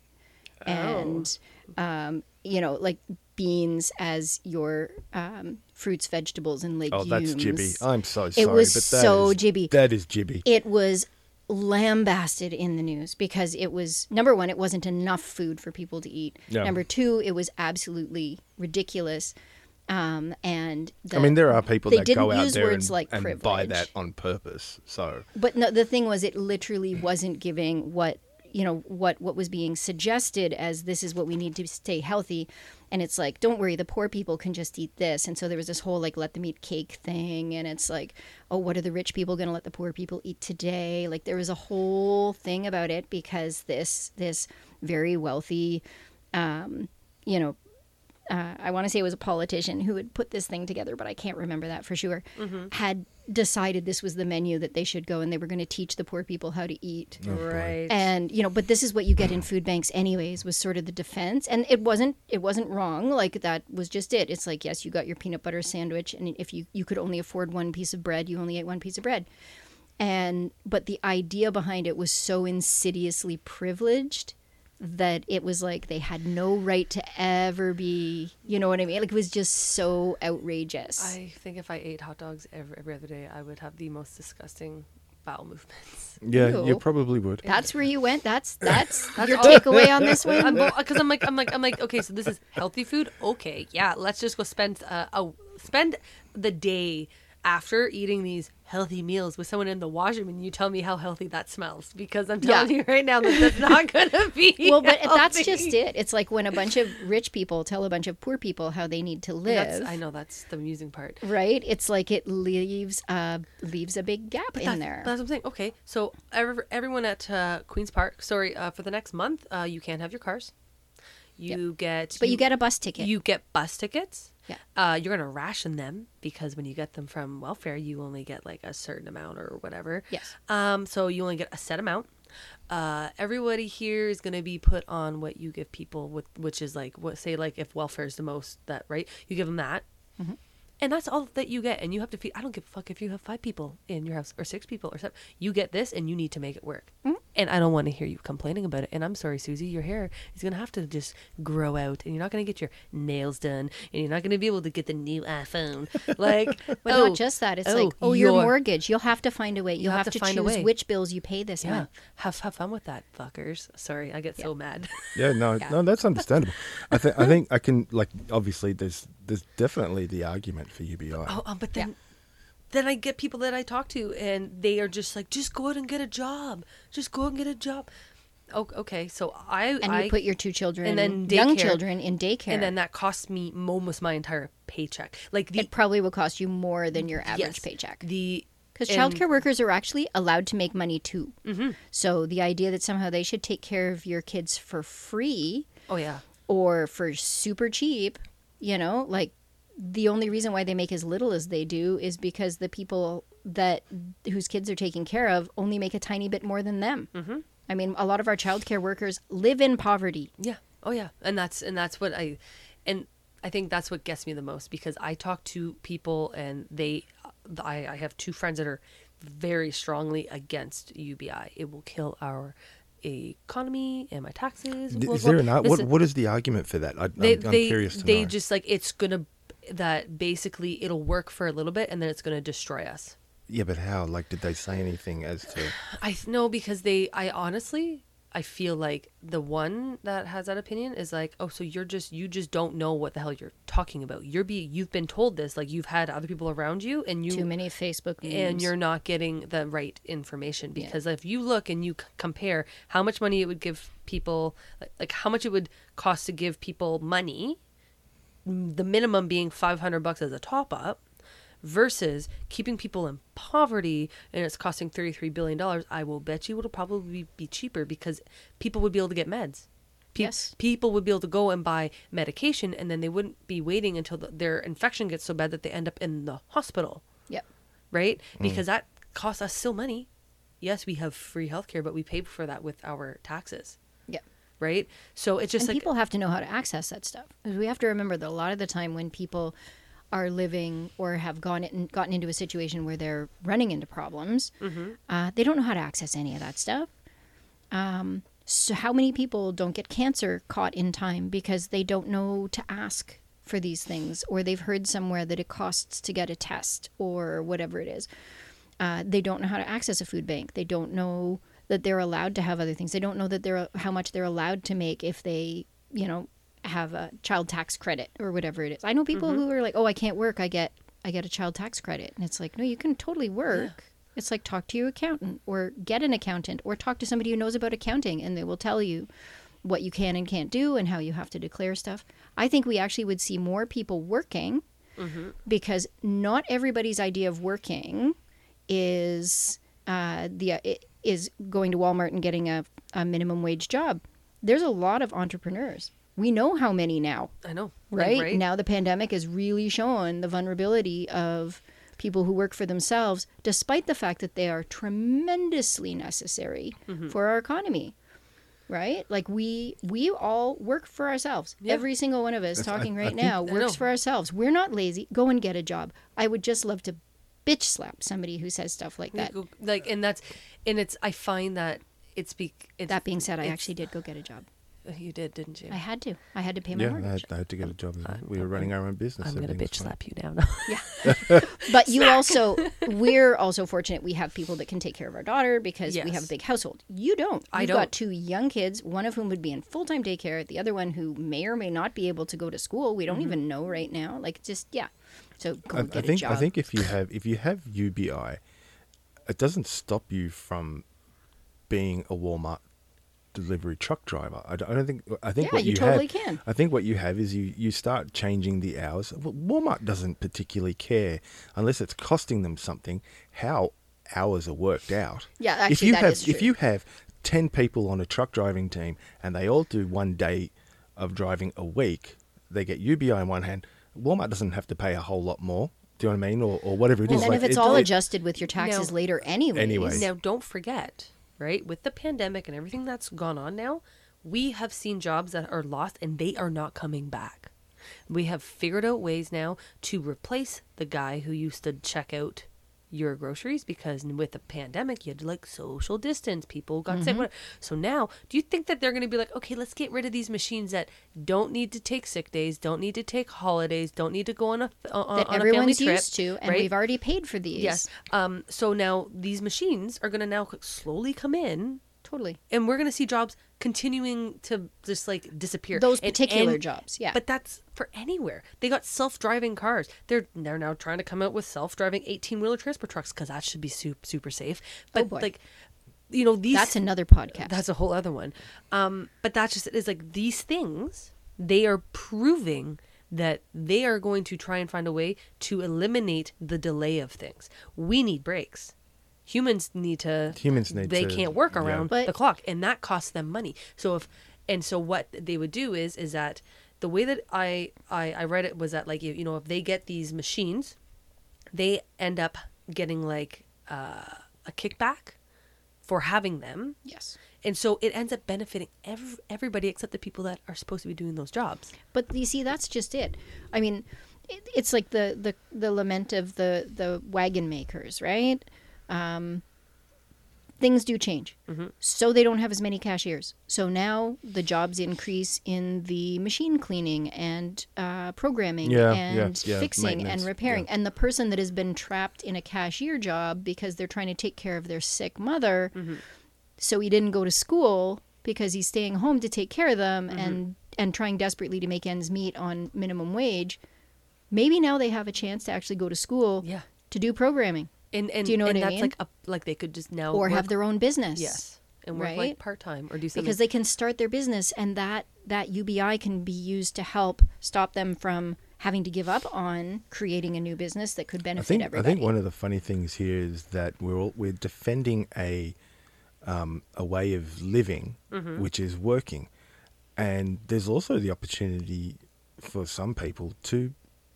Speaker 3: and um, you know, like beans as your um, fruits, vegetables, and legumes.
Speaker 4: Oh, that's jibby. I'm so sorry.
Speaker 3: It was
Speaker 4: but that
Speaker 3: so
Speaker 4: is-
Speaker 3: jibby.
Speaker 4: That is jibby.
Speaker 3: It was lambasted in the news because it was, number one, it wasn't enough food for people to eat.
Speaker 4: Yeah.
Speaker 3: Number two, it was absolutely ridiculous. Um, and the,
Speaker 4: I mean, there are people
Speaker 3: they
Speaker 4: that
Speaker 3: didn't
Speaker 4: go out
Speaker 3: use
Speaker 4: there
Speaker 3: words
Speaker 4: and,
Speaker 3: like
Speaker 4: and buy
Speaker 3: privilege.
Speaker 4: that on purpose. So
Speaker 3: But no, the thing was, it literally wasn't giving what, you know, what, what was being suggested as this is what we need to stay healthy. And it's like, don't worry, the poor people can just eat this. And so there was this whole like, let them eat cake thing. And it's like, oh, what are the rich people going to let the poor people eat today? Like there was a whole thing about it because this, this very wealthy, um, you know, uh, I want to say it was a politician who had put this thing together, but I can't remember that for sure,
Speaker 2: Mm-hmm.
Speaker 3: had decided this was the menu that they should go and they were going to teach the poor people how to eat.
Speaker 4: Oh, boy.
Speaker 2: Right.
Speaker 3: And, you know, but this is what you get in food banks anyways, was sort of the defense. And it wasn't, it wasn't wrong. Like, that was just it. It's like, yes, you got your peanut butter sandwich. And if you, you could only afford one piece of bread, you only ate one piece of bread. And, but the idea behind it was so insidiously privileged that it was like they had no right to ever be, you know what I mean? Like, it was just so outrageous.
Speaker 2: I think if I ate hot dogs every, every other day, I would have the most disgusting bowel movements.
Speaker 4: Yeah,
Speaker 3: Ew.
Speaker 4: you probably would.
Speaker 3: That's where you went. That's that's your takeaway on this one.
Speaker 2: I'm because I'm like I'm like I'm like okay, so this is healthy food. Okay, yeah, let's just go spend uh, a spend the day after eating these healthy meals with someone in the washroom, and you tell me how healthy that smells, because I'm telling
Speaker 3: Yeah.
Speaker 2: you right now that that's not gonna be
Speaker 3: Well, but that's
Speaker 2: healthy.
Speaker 3: just it. It's like when a bunch of rich people tell a bunch of poor people how they need to live.
Speaker 2: That's, I know that's the amusing part.
Speaker 3: Right? It's like it leaves uh leaves a big gap in
Speaker 2: That's,
Speaker 3: there.
Speaker 2: that's what I'm saying. Okay, so every, everyone at uh, Queen's Park, sorry, uh, for the next month, uh, you can't have your cars. You get,
Speaker 3: But you get a bus ticket.
Speaker 2: You get bus tickets.
Speaker 3: Yeah.
Speaker 2: Uh, you're gonna ration them, because when you get them from welfare, you only get like a certain amount or whatever.
Speaker 3: Yes.
Speaker 2: Um. So you only get a set amount. Uh, everybody here is gonna be put on what you give people, with which is like what say like if welfare is the most, that right, you give them that.
Speaker 3: Mm-hmm.
Speaker 2: And that's all that you get, and you have to feed. I don't give a fuck if you have five people in your house or six people or seven. You get this, and you need to make it work.
Speaker 3: Mm-hmm.
Speaker 2: And I don't want to hear you complaining about it. And I'm sorry, Susie, your hair is gonna have to just grow out, and you're not gonna get your nails done, and you're not gonna be able to get the new iPhone. Like,
Speaker 3: But
Speaker 2: oh,
Speaker 3: not just that. It's
Speaker 2: oh,
Speaker 3: like, oh, your
Speaker 2: your-
Speaker 3: mortgage. You'll have to find a way. You'll have,
Speaker 2: have
Speaker 3: to,
Speaker 2: to find a
Speaker 3: choose
Speaker 2: way.
Speaker 3: which bills you pay this
Speaker 2: yeah,
Speaker 3: month.
Speaker 2: have have fun with that, fuckers. Sorry, I get so mad.
Speaker 4: Yeah, no, no, that's understandable. I think I think I can like obviously there's there's definitely the argument for U B I.
Speaker 2: Oh, um, but then, then I get people that I talk to, and they are just like, just go out and get a job. Just go out and get a job. Oh, okay, so I
Speaker 3: And
Speaker 2: I
Speaker 3: you put your two children,
Speaker 2: and then
Speaker 3: young
Speaker 2: daycare.
Speaker 3: children, in daycare.
Speaker 2: and then that costs me almost my entire paycheck. Like the
Speaker 3: it probably will cost you more than your average
Speaker 2: yes,
Speaker 3: paycheck.
Speaker 2: The
Speaker 3: Because
Speaker 2: and-
Speaker 3: childcare workers are actually allowed to make money too.
Speaker 2: Mm-hmm.
Speaker 3: So the idea that somehow they should take care of your kids for free
Speaker 2: Oh yeah,
Speaker 3: or for super cheap, you know, like the only reason why they make as little as they do is because the people that whose kids are taken care of only make a tiny bit more than them. Mm-hmm. I mean, a lot of our childcare workers live in poverty.
Speaker 2: yeah, oh yeah, and that's and that's what I, and I think that's what gets me the most, because I talk to people, and they, I, I have two friends that are very strongly against U B I. It will kill our economy and my taxes.
Speaker 4: D-
Speaker 2: blah,
Speaker 4: is
Speaker 2: blah.
Speaker 4: there an ar- what
Speaker 2: Listen,
Speaker 4: what is the argument for that? I,
Speaker 2: they,
Speaker 4: I'm, I'm
Speaker 2: they,
Speaker 4: curious to
Speaker 2: they
Speaker 4: know.
Speaker 2: just like, it's gonna, that basically it'll work for a little bit, and then it's gonna destroy us.
Speaker 4: Yeah, but how? Like, did they say anything as to?
Speaker 2: I know, because they, I honestly, I feel like the one that has that opinion is like, oh, so you're just, you just don't know what the hell you're talking about. You're be, you've been told this, like you've had other people around you, and you,
Speaker 3: Too many Facebook memes.
Speaker 2: and you're not getting the right information, because if you look and you c- compare how much money it would give people, like, like how much it would cost to give people money, m- the minimum being five hundred bucks as a top up, versus keeping people in poverty, and it's costing thirty-three billion dollars, I will bet you it'll probably be cheaper, because people would be able to get meds. Pe-
Speaker 3: Yes.
Speaker 2: People would be able to go and buy medication, and then they wouldn't be waiting until the, their infection gets so bad that they end up in the hospital,
Speaker 3: Yep.
Speaker 2: right? Because that costs us still money. Yes, we have free healthcare, but we pay for that with our taxes,
Speaker 3: Yep.
Speaker 2: right? So it's just
Speaker 3: And
Speaker 2: like,
Speaker 3: people have to know how to access that stuff. Because we have to remember that a lot of the time when people are living or have gone in, gotten into a situation where they're running into problems,
Speaker 2: Mm-hmm.
Speaker 3: uh, they don't know how to access any of that stuff. Um, so how many people don't get cancer caught in time because they don't know to ask for these things, or they've heard somewhere that it costs to get a test or whatever it is. Uh, they don't know how to access a food bank. They don't know that they're allowed to have other things. They don't know that they're how much they're allowed to make if they, you know, have a child tax credit or whatever it is. I know people
Speaker 2: Mm-hmm.
Speaker 3: who are like, "Oh, I can't work. I get I get a child tax credit." And it's like, "No, you can totally work." It's like, talk to your accountant or get an accountant or talk to somebody who knows about accounting, and they will tell you what you can and can't do and how you have to declare stuff. I think we actually would see more people working
Speaker 2: Mm-hmm.
Speaker 3: because not everybody's idea of working is uh, the is going to Walmart and getting a, a minimum wage job. There's a lot of entrepreneurs We know how many now,
Speaker 2: I know.
Speaker 3: right?
Speaker 2: Right.
Speaker 3: Now the pandemic has really shown the vulnerability of people who work for themselves, despite the fact that they are tremendously necessary
Speaker 2: Mm-hmm.
Speaker 3: for our economy. Right? Like we we all work for ourselves.
Speaker 2: Yeah.
Speaker 3: Every single one of us
Speaker 4: That's-
Speaker 3: talking
Speaker 4: I- I
Speaker 3: right
Speaker 4: think-
Speaker 3: now
Speaker 2: I
Speaker 3: works
Speaker 2: know.
Speaker 3: for ourselves. We're not lazy. Go and get a job. I would just love to bitch slap somebody who says stuff like that.
Speaker 2: Like, and that's, and it's, I find that it's, be, it's
Speaker 3: That being said, I
Speaker 2: it's-
Speaker 3: actually did go get a job.
Speaker 2: You did, didn't you?
Speaker 3: I had to. I had to pay my
Speaker 4: Yeah, I
Speaker 3: mortgage.
Speaker 4: had, I had to get a job as well. We were running our own business.
Speaker 2: I'm going to
Speaker 4: everything was
Speaker 2: bitch
Speaker 4: fine.
Speaker 2: slap you now.
Speaker 3: But you also, we're also fortunate we have people that can take care of our daughter because we have
Speaker 2: Yes.
Speaker 3: a big household. You don't.
Speaker 2: I
Speaker 3: You've
Speaker 2: don't.
Speaker 3: got two young kids, one of whom would be in full time daycare, the other one who may or may not be able to go to school. We don't
Speaker 2: Mm-hmm.
Speaker 3: even know right now. Like, just, yeah. So go
Speaker 4: I,
Speaker 3: and
Speaker 4: I
Speaker 3: get
Speaker 4: think
Speaker 3: a job.
Speaker 4: I think if you have if you have U B I, it doesn't stop you from being a Walmart delivery truck driver. I don't, I don't think. I think
Speaker 3: Yeah,
Speaker 4: what
Speaker 3: you
Speaker 4: you,
Speaker 3: totally
Speaker 4: have,
Speaker 3: can.
Speaker 4: I think what you have is you you start changing the hours. Well, Walmart doesn't particularly care unless it's costing them something how hours are worked out.
Speaker 3: Yeah, actually,
Speaker 4: if you
Speaker 3: that
Speaker 4: have
Speaker 3: is
Speaker 4: if
Speaker 3: true.
Speaker 4: you have ten people on a truck driving team and they all do one day of driving a week, they get U B I in one hand. Walmart doesn't have to pay a whole lot more. Do you know what I mean, or, or whatever it is.
Speaker 3: And then
Speaker 4: Like,
Speaker 3: if it's
Speaker 4: it-
Speaker 3: all
Speaker 4: it-
Speaker 3: adjusted with your taxes
Speaker 2: No.
Speaker 3: later anyways.
Speaker 4: Anyway.
Speaker 2: Now, don't forget, right? With the pandemic and everything that's gone on now, we have seen jobs that are lost and they are not coming back. We have figured out ways now to replace the guy who used to check out your groceries because with the pandemic, you had to like social distance. People got sick. whatever. So now, do you think that they're going to be like, okay, let's get rid of these machines that don't need to take sick days, don't need to take holidays, don't need to go on a, on,
Speaker 3: that
Speaker 2: on a family
Speaker 3: everyone's
Speaker 2: trip,
Speaker 3: used to, and
Speaker 2: right?
Speaker 3: we've already paid for these.
Speaker 2: Yes. Um, so now these machines are going to now slowly come in,
Speaker 3: Totally.
Speaker 2: and we're going to see jobs continuing to just like disappear.
Speaker 3: Those
Speaker 2: And-
Speaker 3: particular
Speaker 2: and-
Speaker 3: jobs, yeah.
Speaker 2: But that's for anywhere. They got self-driving cars. They're they're now trying to come out with self-driving eighteen-wheeler transport trucks because that should be super super safe. But
Speaker 3: Oh, boy.
Speaker 2: like, you know, these
Speaker 3: That's another podcast.
Speaker 2: that's a whole other one. Um, but that's just it is like these things. They are proving that they are going to try and find a way to eliminate the delay of things. We need breaks. Humans need to.
Speaker 4: Humans need
Speaker 2: They
Speaker 4: to-
Speaker 2: can't work
Speaker 4: yeah.
Speaker 2: around
Speaker 3: But-
Speaker 2: the clock, and that costs them money. So if and so what they would do is is that the way that I I, I read it was that like you, you know if they get these machines, they end up getting like uh, a kickback for having them.
Speaker 3: yes.
Speaker 2: And so it ends up benefiting every, everybody except the people that are supposed to be doing those jobs.
Speaker 3: But you see, that's just it. I mean, it, it's like the, the, the lament of the, the wagon makers, right? Um, things do change.
Speaker 2: Mm-hmm.
Speaker 3: So they don't have as many cashiers. So now the jobs increase in the machine cleaning and uh, programming
Speaker 4: Yeah,
Speaker 3: and
Speaker 4: yeah, yeah,
Speaker 3: fixing and
Speaker 4: maintenance,
Speaker 3: repairing.
Speaker 4: yeah.
Speaker 3: And the person that has been trapped in a cashier job because they're trying to take care of their sick mother,
Speaker 2: Mm-hmm.
Speaker 3: so he didn't go to school because he's staying home to take care of them
Speaker 2: Mm-hmm.
Speaker 3: and and trying desperately to make ends meet on minimum wage. Maybe now they have a chance to actually go to school
Speaker 2: Yeah.
Speaker 3: to do programming
Speaker 2: And and,
Speaker 3: Do you know
Speaker 2: and
Speaker 3: what I
Speaker 2: that's
Speaker 3: mean?
Speaker 2: like a, like they could just now
Speaker 3: or
Speaker 2: work,
Speaker 3: have their own business.
Speaker 2: yes and work
Speaker 3: right?
Speaker 2: like part time or do something
Speaker 3: Because they can start their business, and that that U B I can be used to help stop them from having to give up on creating a new business that could
Speaker 4: I
Speaker 3: benefit
Speaker 4: think
Speaker 3: everybody.
Speaker 4: I think one of the funny things here is that we're all, we're defending a um, a way of living
Speaker 2: Mm-hmm.
Speaker 4: which is working, and there's also the opportunity for some people to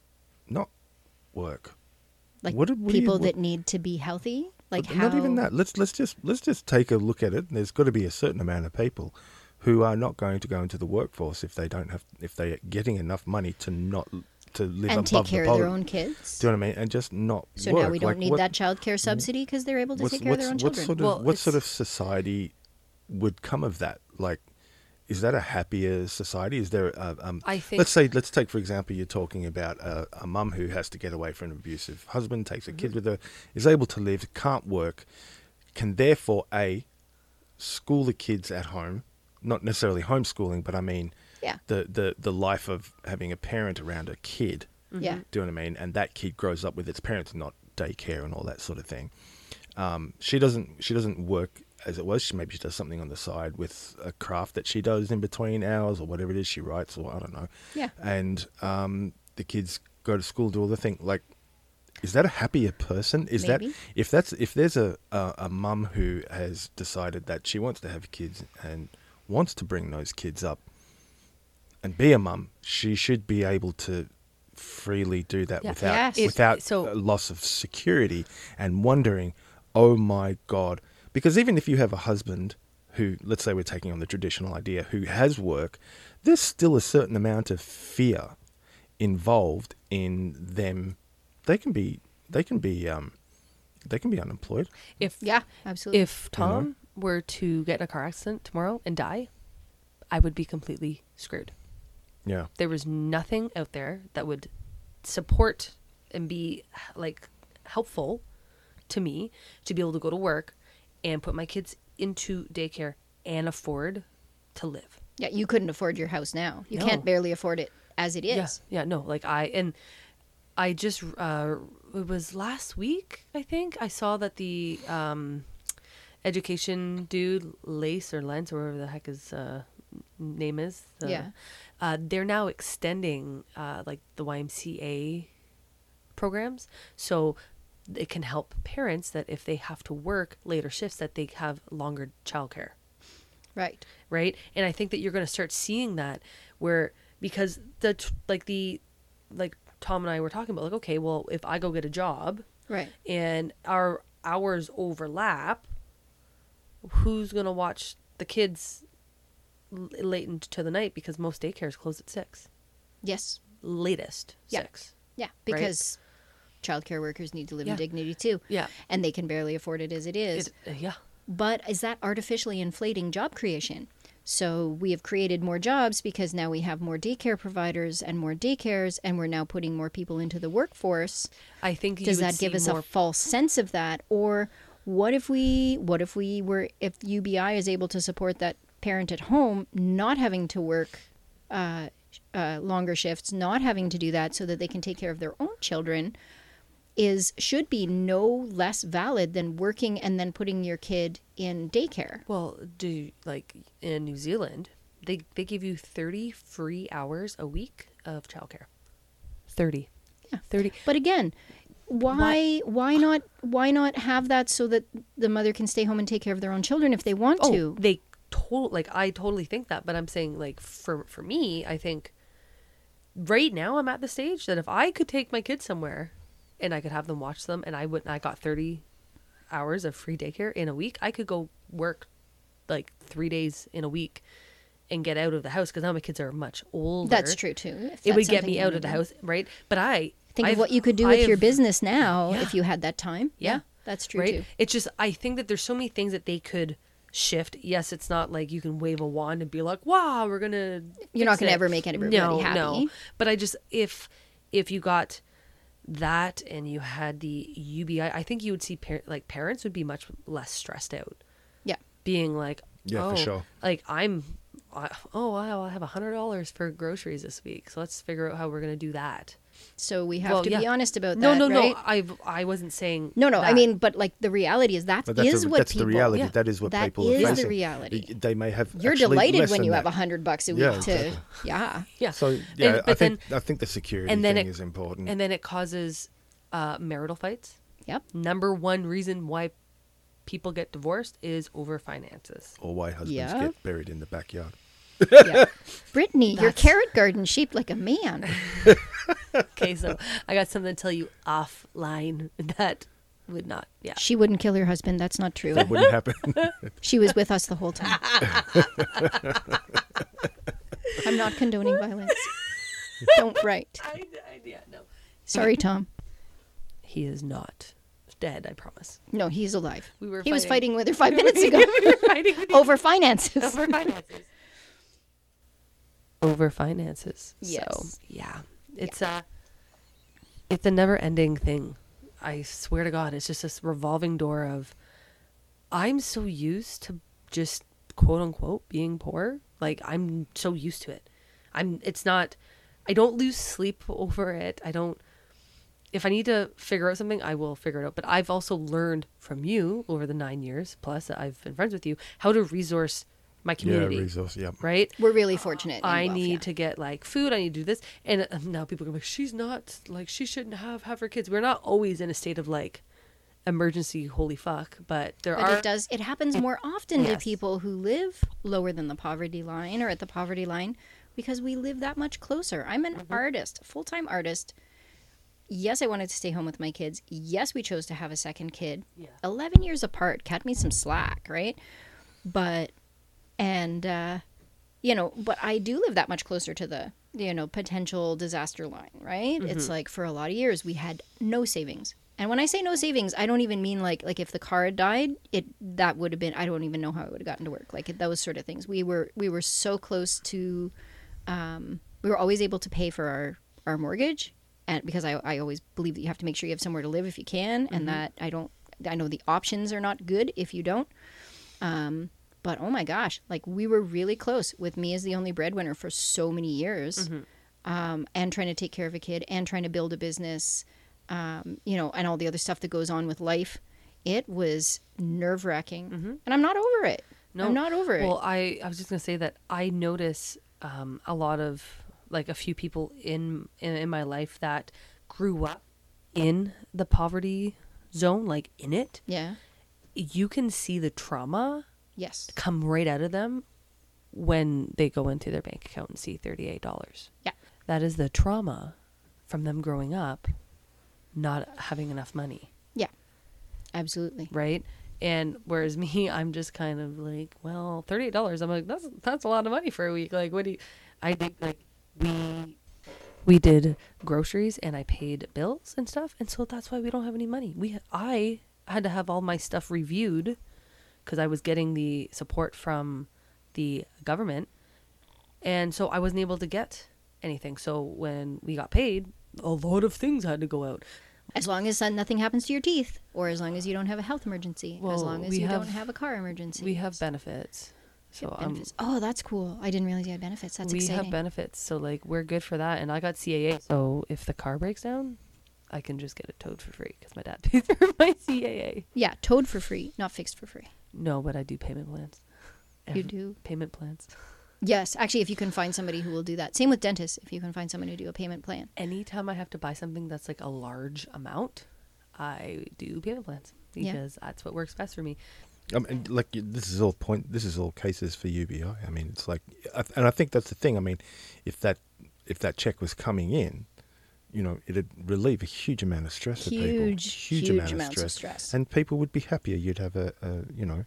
Speaker 4: not work.
Speaker 3: like
Speaker 4: what do- what do you-
Speaker 3: people
Speaker 4: what-
Speaker 3: that need to be healthy, like
Speaker 4: But
Speaker 3: how
Speaker 4: not even that. Let's let's just let's just take a look at it. There's got to be a certain amount of people who are not going to go into the workforce if they don't have if they're getting enough money to not to live
Speaker 3: and
Speaker 4: above
Speaker 3: take care
Speaker 4: the
Speaker 3: of their
Speaker 4: poverty.
Speaker 3: own kids.
Speaker 4: Do you know what I mean? And just not
Speaker 3: So
Speaker 4: work.
Speaker 3: now we don't
Speaker 4: Like,
Speaker 3: need
Speaker 4: what-
Speaker 3: that child care subsidy because they're able to
Speaker 4: what's,
Speaker 3: take care of their own
Speaker 4: what's,
Speaker 3: children.
Speaker 4: what sort of
Speaker 2: Well,
Speaker 4: what sort of
Speaker 2: it's-
Speaker 4: society would come of that? Like, is that a happier society? Is there a, um,
Speaker 2: I think-
Speaker 4: let's say let's take for example, you're talking about a, a mum who has to get away from an abusive husband, takes her kids
Speaker 2: Mm-hmm.
Speaker 4: with her, is able to live, can't work, can therefore a school the kids at home, not necessarily homeschooling, but I mean
Speaker 3: Yeah.
Speaker 4: the the the life of having a parent around a kid.
Speaker 3: Yeah.
Speaker 4: Do you know what I mean? And that kid grows up with its parents, not daycare and all that sort of thing. Um, she doesn't. She doesn't work as it was. She maybe she does something on the side with a craft that she does in between hours or whatever it is she writes or I don't know.
Speaker 3: Yeah.
Speaker 4: And um, the kids go to school, do all the thing. Like, is that a happier person? Is
Speaker 3: Maybe.
Speaker 4: that if that's if there's a a, a mum who has decided that she wants to have kids and wants to bring those kids up and be a mum, she should be able to freely do that
Speaker 2: Yeah.
Speaker 4: without
Speaker 3: Yes.
Speaker 2: If-
Speaker 4: without
Speaker 2: so-
Speaker 4: a loss of security and wondering, oh my God. Because even if you have a husband who, let's say we're taking on the traditional idea, who has work, there's still a certain amount of fear involved in them. They can be, they can be, um, they can be unemployed.
Speaker 2: If
Speaker 3: Yeah, absolutely.
Speaker 2: if Tom were to get in a car accident tomorrow and die, I would be completely screwed.
Speaker 4: Yeah.
Speaker 2: There was nothing out there that would support and be like helpful to me to be able to go to work and put my kids into daycare and afford to live.
Speaker 3: Yeah, you couldn't afford your house now. You
Speaker 2: No.
Speaker 3: can't barely afford it as it is.
Speaker 2: Yeah, yeah, no, like I and I just uh it was last week, I think. I saw that the um education dude, Lace or Lens or whatever the heck his uh name is. the-
Speaker 3: Yeah.
Speaker 2: Uh they're now extending uh like the Y M C A programs. So it can help parents that if they have to work later shifts that they have longer childcare.
Speaker 3: Right.
Speaker 2: Right. And I think that you're going to start seeing that where, because the, t- like the, like Tom and I were talking about, like, okay, well, if I go get a job
Speaker 3: Right.
Speaker 2: and our hours overlap, who's going to watch the kids l- late into the night? Because most daycares close at six,
Speaker 3: Yes.
Speaker 2: latest
Speaker 3: Yeah.
Speaker 2: six.
Speaker 3: Yeah, because childcare workers need to live
Speaker 2: Yeah.
Speaker 3: in dignity too.
Speaker 2: Yeah.
Speaker 3: And they can barely afford it as it is.
Speaker 2: It, uh, yeah.
Speaker 3: But is that artificially inflating job creation? So we have created more jobs because now we have more daycare providers and more daycares, and we're now putting more people into the workforce.
Speaker 2: I think you
Speaker 3: Does
Speaker 2: would
Speaker 3: that give
Speaker 2: see
Speaker 3: us
Speaker 2: more
Speaker 3: a false sense of that? Or what if we what if we were if U B I is able to support that parent at home not having to work uh, uh, longer shifts, not having to do that so that they can take care of their own children, is should be no less valid than working and then putting your kid in daycare.
Speaker 2: Well, do like in New Zealand, they they give you thirty free hours a week of childcare. thirty.
Speaker 3: Yeah.
Speaker 2: thirty.
Speaker 3: But again, why why not why not have that so that the mother can stay home and take care of their own children if they want
Speaker 2: Oh,
Speaker 3: to?
Speaker 2: they total like I totally think that, but I'm saying like for for me, I think right now I'm at the stage that if I could take my kids somewhere and I could have them watch them and I would I got thirty hours of free daycare in a week, I could go work like three days in a week and get out of the house because now my kids are much older.
Speaker 3: That's true too. if
Speaker 2: It
Speaker 3: that's
Speaker 2: would get
Speaker 3: something
Speaker 2: me
Speaker 3: you
Speaker 2: out
Speaker 3: wanna
Speaker 2: of the
Speaker 3: do.
Speaker 2: house, right? But I
Speaker 3: Think
Speaker 2: I've-
Speaker 3: of what you could do
Speaker 2: I
Speaker 3: with your
Speaker 2: have-
Speaker 3: business now
Speaker 2: Yeah.
Speaker 3: if you had that time.
Speaker 2: Yeah.
Speaker 3: that's true
Speaker 2: right?
Speaker 3: too.
Speaker 2: It's just I think that there's so many things that they could shift. Yes, it's not like you can wave a wand and be like, "Wow, we're gonna."
Speaker 3: You're not
Speaker 2: fix
Speaker 3: gonna
Speaker 2: it."
Speaker 3: ever make anybody
Speaker 2: no,
Speaker 3: happy.
Speaker 2: No, but I just if if you got that and you had the U B I, I think you would see par- like parents would be much less stressed out,
Speaker 3: Yeah.
Speaker 2: being like,
Speaker 4: Yeah,
Speaker 2: oh,
Speaker 4: for sure.
Speaker 2: like I'm. I, oh wow! I have a hundred dollars for groceries this week, so let's figure out how we're gonna do that.
Speaker 3: So we have
Speaker 2: Well,
Speaker 3: to be
Speaker 2: yeah.
Speaker 3: honest about
Speaker 2: No,
Speaker 3: that.
Speaker 2: no,
Speaker 3: right?
Speaker 2: no. I I wasn't saying.
Speaker 3: No, no. I
Speaker 2: that.
Speaker 3: mean, but like the reality is that
Speaker 4: But that's,
Speaker 3: is
Speaker 4: a,
Speaker 3: what
Speaker 4: that's
Speaker 3: people.
Speaker 4: the reality.
Speaker 2: yeah.
Speaker 4: That is what
Speaker 3: That
Speaker 4: people
Speaker 3: is
Speaker 4: are
Speaker 3: the
Speaker 4: facing.
Speaker 3: reality.
Speaker 4: They may have.
Speaker 3: You're
Speaker 4: actually
Speaker 3: delighted
Speaker 4: less
Speaker 3: when
Speaker 4: than
Speaker 3: you
Speaker 4: that.
Speaker 3: have a hundred bucks a week
Speaker 4: Yeah,
Speaker 3: to.
Speaker 4: exactly.
Speaker 3: Yeah.
Speaker 2: Yeah.
Speaker 4: So yeah,
Speaker 2: And-
Speaker 4: I
Speaker 2: but
Speaker 4: think
Speaker 2: then-
Speaker 4: I think the security
Speaker 2: and then
Speaker 4: thing
Speaker 2: it-
Speaker 4: is important.
Speaker 2: And then it causes uh, marital fights.
Speaker 3: Yep.
Speaker 2: Number one reason why people get divorced is over finances.
Speaker 4: or why husbands
Speaker 3: Yeah.
Speaker 4: get buried in the backyard.
Speaker 3: Yeah. Brittany, your
Speaker 2: That's-
Speaker 3: carrot garden shaped like a man.
Speaker 2: Okay, so I got something to tell you offline that would not. Yeah.
Speaker 3: She wouldn't kill her husband. That's not true.
Speaker 4: That wouldn't happen.
Speaker 3: She was with us the whole time. I'm not condoning violence. Don't write.
Speaker 2: I, I, yeah, no.
Speaker 3: Sorry, Tom.
Speaker 2: He is not dead, I promise.
Speaker 3: No, he's alive.
Speaker 2: We were
Speaker 3: he was
Speaker 2: fighting-
Speaker 3: fighting with her five minutes ago
Speaker 2: we were fighting
Speaker 3: over finances.
Speaker 2: over finances. Over finances.
Speaker 3: Yes.
Speaker 2: So, yeah. It's a it's a never-ending thing. I swear to God, it's just this revolving door of I'm so used to just quote unquote being poor. Like I'm so used to it. I'm it's not I don't lose sleep over it. I don't if I need to figure out something, I will figure it out. But I've also learned from you over the nine years plus that I've been friends with you how to resource my community.
Speaker 4: Yeah, resource. Yeah.
Speaker 2: Right?
Speaker 3: We're really fortunate. in
Speaker 2: I
Speaker 3: Guelph,
Speaker 2: need
Speaker 3: yeah.
Speaker 2: to get like food. I need to do this, and uh, now people are like, she's not like she shouldn't have have her kids. We're not always in a state of like emergency. Holy fuck! But there
Speaker 3: But
Speaker 2: are
Speaker 3: it does. It happens more often to
Speaker 2: Yes.
Speaker 3: people who live lower than the poverty line or at the poverty line, because we live that much closer. I'm an
Speaker 2: Mm-hmm.
Speaker 3: artist, a full-time artist. Yes, I wanted to stay home with my kids. Yes, we chose to have a second kid.
Speaker 2: Yeah.
Speaker 3: eleven years apart. Cut me some slack, right? But, and, uh, you know, but I do live that much closer to the, you know, potential disaster line, right?
Speaker 2: Mm-hmm.
Speaker 3: It's like for a lot of years we had no savings. And when I say no savings, I don't even mean like like if the car had died, it that would have been, I don't even know how I would have gotten to work. Like those sort of things. We were we were so close to, um, we were always able to pay for our, our mortgage. And because I, I always believe that you have to make sure you have somewhere to live if you can, and that I don't, I know the options are not good if you don't. Um, but oh my gosh, like we were really close with me as the only breadwinner for so many years, um, and trying to take care of a kid and trying to build a business, um, you know, and all the other stuff that goes on with life. It was nerve wracking, and I'm not over it.
Speaker 2: No,
Speaker 3: I'm not over it.
Speaker 2: Well, I, I was just gonna say that I notice um, a lot of like a few people in, in in my life that grew up in the poverty zone, like in it.
Speaker 3: Yeah.
Speaker 2: You can see the trauma
Speaker 3: Yes.
Speaker 2: come right out of them when they go into their bank account and see thirty-eight dollars.
Speaker 3: Yeah.
Speaker 2: That is the trauma from them growing up, not having enough money.
Speaker 3: Yeah. Absolutely.
Speaker 2: Right. And whereas me, I'm just kind of like, well, thirty-eight dollars. I'm like, that's, that's a lot of money for a week. Like, what do you, I think like we, we did groceries and I paid bills and stuff. And so that's why we don't have any money. We, I had to have all my stuff reviewed because I was getting the support from the government. And so I wasn't able to get anything. So when we got paid, a lot of things had to go out.
Speaker 3: As long as uh, nothing happens to your teeth, or as long as you don't have a health emergency, as
Speaker 2: Well,
Speaker 3: long as
Speaker 2: we
Speaker 3: you
Speaker 2: have-
Speaker 3: don't have a car emergency.
Speaker 2: We have benefits.
Speaker 3: You
Speaker 2: So
Speaker 3: have
Speaker 2: um,
Speaker 3: benefits. Oh, that's cool. I didn't realize you had benefits. That's
Speaker 2: we
Speaker 3: exciting.
Speaker 2: have benefits. So like we're good for that. And I got C A A. So if the car breaks down, I can just get it towed for free because my dad pays for my C A A.
Speaker 3: Yeah, towed for free, not fixed for free.
Speaker 2: No, but I do payment plans.
Speaker 3: You
Speaker 2: Every-
Speaker 3: do?
Speaker 2: Payment plans.
Speaker 3: Yes, actually, if you can find somebody who will do that. Same with dentists, if you can find someone to do a payment plan.
Speaker 2: Anytime I have to buy something that's like a large amount, I do payment plans
Speaker 3: Yeah.
Speaker 2: because that's what works best for me.
Speaker 4: I mean, like you- this is all point. This is all cases for U B I. I mean, it's like, I- and I think that's the thing. I mean, if that if that check was coming in, you know, it'd relieve a huge amount of stress for people.
Speaker 3: Huge, huge
Speaker 4: amount
Speaker 3: amounts
Speaker 4: of
Speaker 3: of
Speaker 4: stress.
Speaker 3: stress.
Speaker 4: and people would be happier. You'd have a, a you know,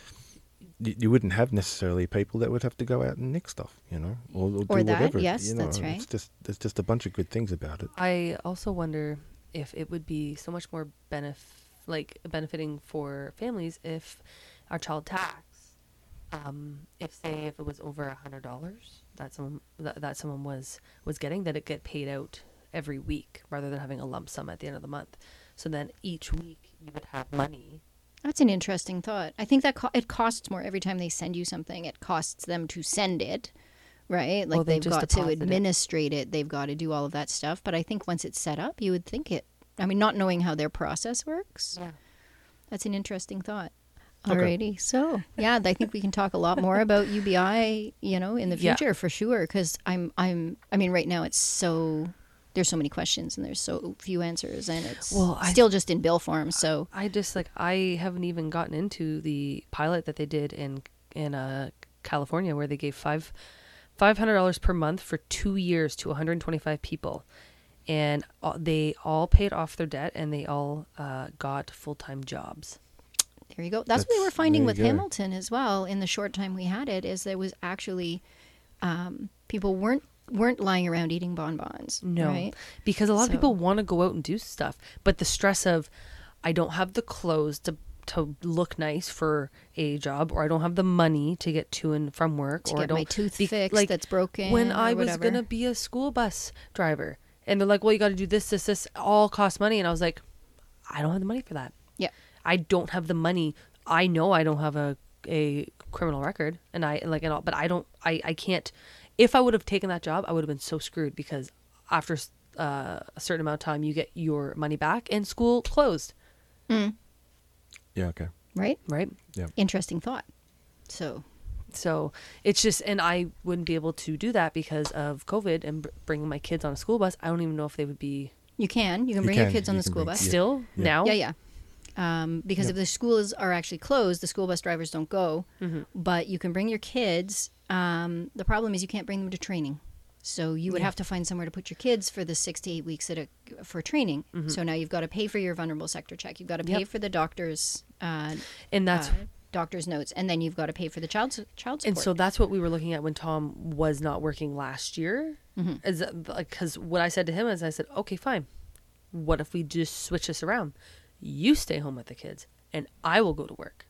Speaker 4: you, you wouldn't have necessarily people that would have to go out and nick stuff, you know, or, or,
Speaker 3: Or
Speaker 4: do
Speaker 3: that,
Speaker 4: whatever.
Speaker 3: yes,
Speaker 4: you know,
Speaker 3: that's right.
Speaker 4: It's just there's just a bunch of good things about it.
Speaker 2: I also wonder if it would be so much more benef- like benefiting for families if our child tax, um, if say if it was over a hundred dollars that someone that, that someone was was getting, that it get paid out every week rather than having a lump sum at the end of the month. So then each week you would have money.
Speaker 3: That's an interesting thought. I think that co- it costs more every time they send you something. It costs them to send it, right? Like
Speaker 2: Well, they
Speaker 3: they've
Speaker 2: just
Speaker 3: got to
Speaker 2: deposit it.
Speaker 3: administrate it. They've got to do all of that stuff. But I think once it's set up, you would think it. I mean, not knowing how their process works.
Speaker 2: Yeah.
Speaker 3: That's an interesting thought.
Speaker 4: Okay.
Speaker 3: Alrighty. So, yeah, I think we can talk a lot more about U B I, you know, in the
Speaker 2: Yeah.
Speaker 3: future for sure. Because I'm, I'm, I mean, right now it's so, there's so many questions and there's so few answers, and it's
Speaker 2: Well, I-
Speaker 3: still just in bill form. So,
Speaker 2: I just like I haven't even gotten into the pilot that they did in in uh, California where they gave five five hundred dollars per month for two years to one hundred twenty five people, and all, they all paid off their debt and they all uh, got full time jobs.
Speaker 3: there you go. That's, what we
Speaker 4: That's-
Speaker 3: were finding
Speaker 4: there
Speaker 3: with
Speaker 4: you go.
Speaker 3: Hamilton as well in the short time we had it, is there was actually um, people weren't weren't lying around eating bonbons.
Speaker 2: No,
Speaker 3: Right?
Speaker 2: because a lot
Speaker 3: So-
Speaker 2: of people want to go out and do stuff, but the stress of I don't have the clothes to to look nice for a job, or I don't have the money to get to and from work,
Speaker 3: To
Speaker 2: or I
Speaker 3: get
Speaker 2: don't
Speaker 3: my tooth
Speaker 2: be-
Speaker 3: fixed
Speaker 2: like,
Speaker 3: that's broken.
Speaker 2: when
Speaker 3: or
Speaker 2: I was
Speaker 3: whatever.
Speaker 2: gonna be a school bus driver, and they're like, "Well, you got to do this, this, this. All costs money," and I was like, "I don't have the money for that.
Speaker 3: Yeah.
Speaker 2: I don't have the money. I know I don't have a a criminal record, and I like and all, but I don't. I I can't. If I would have taken that job, I would have been so screwed because after uh, a certain amount of time, you get your money back, and school closed.
Speaker 4: Yeah. Okay.
Speaker 3: Right?
Speaker 2: Right.
Speaker 3: Interesting thought. So,
Speaker 2: So it's just, and I wouldn't be able to do that because of COVID and br- bringing my kids on a school bus. I don't even know if they would be
Speaker 3: you can. You can
Speaker 4: You
Speaker 3: bring your
Speaker 4: can,
Speaker 3: kids on
Speaker 4: you
Speaker 3: the
Speaker 4: can
Speaker 3: school
Speaker 4: bring-
Speaker 3: bus.
Speaker 4: Yeah.
Speaker 2: still
Speaker 4: Yeah.
Speaker 2: now.
Speaker 3: Yeah, yeah. Um, because
Speaker 4: Yep.
Speaker 3: if the schools are actually closed, the school bus drivers don't go.
Speaker 2: Mm-hmm.
Speaker 3: But you can bring your kids. Um, the problem is you can't bring them to training. So you would
Speaker 2: Yeah.
Speaker 3: have to find somewhere to put your kids for the six to eight weeks at a, for training.
Speaker 2: Mm-hmm.
Speaker 3: So now you've got to pay for your vulnerable sector check. You've got to pay
Speaker 2: Yep.
Speaker 3: for the doctor's uh,
Speaker 2: And that's
Speaker 3: uh, doctor's notes, and then you've got to pay for the child su- child support.
Speaker 2: and so that's what we were looking at when Tom was not working last year.
Speaker 3: Mm-hmm.
Speaker 2: Is that, like, because what I said to him is, I said, okay, fine. What if we just switch this around? You stay home with the kids, and I will go to work.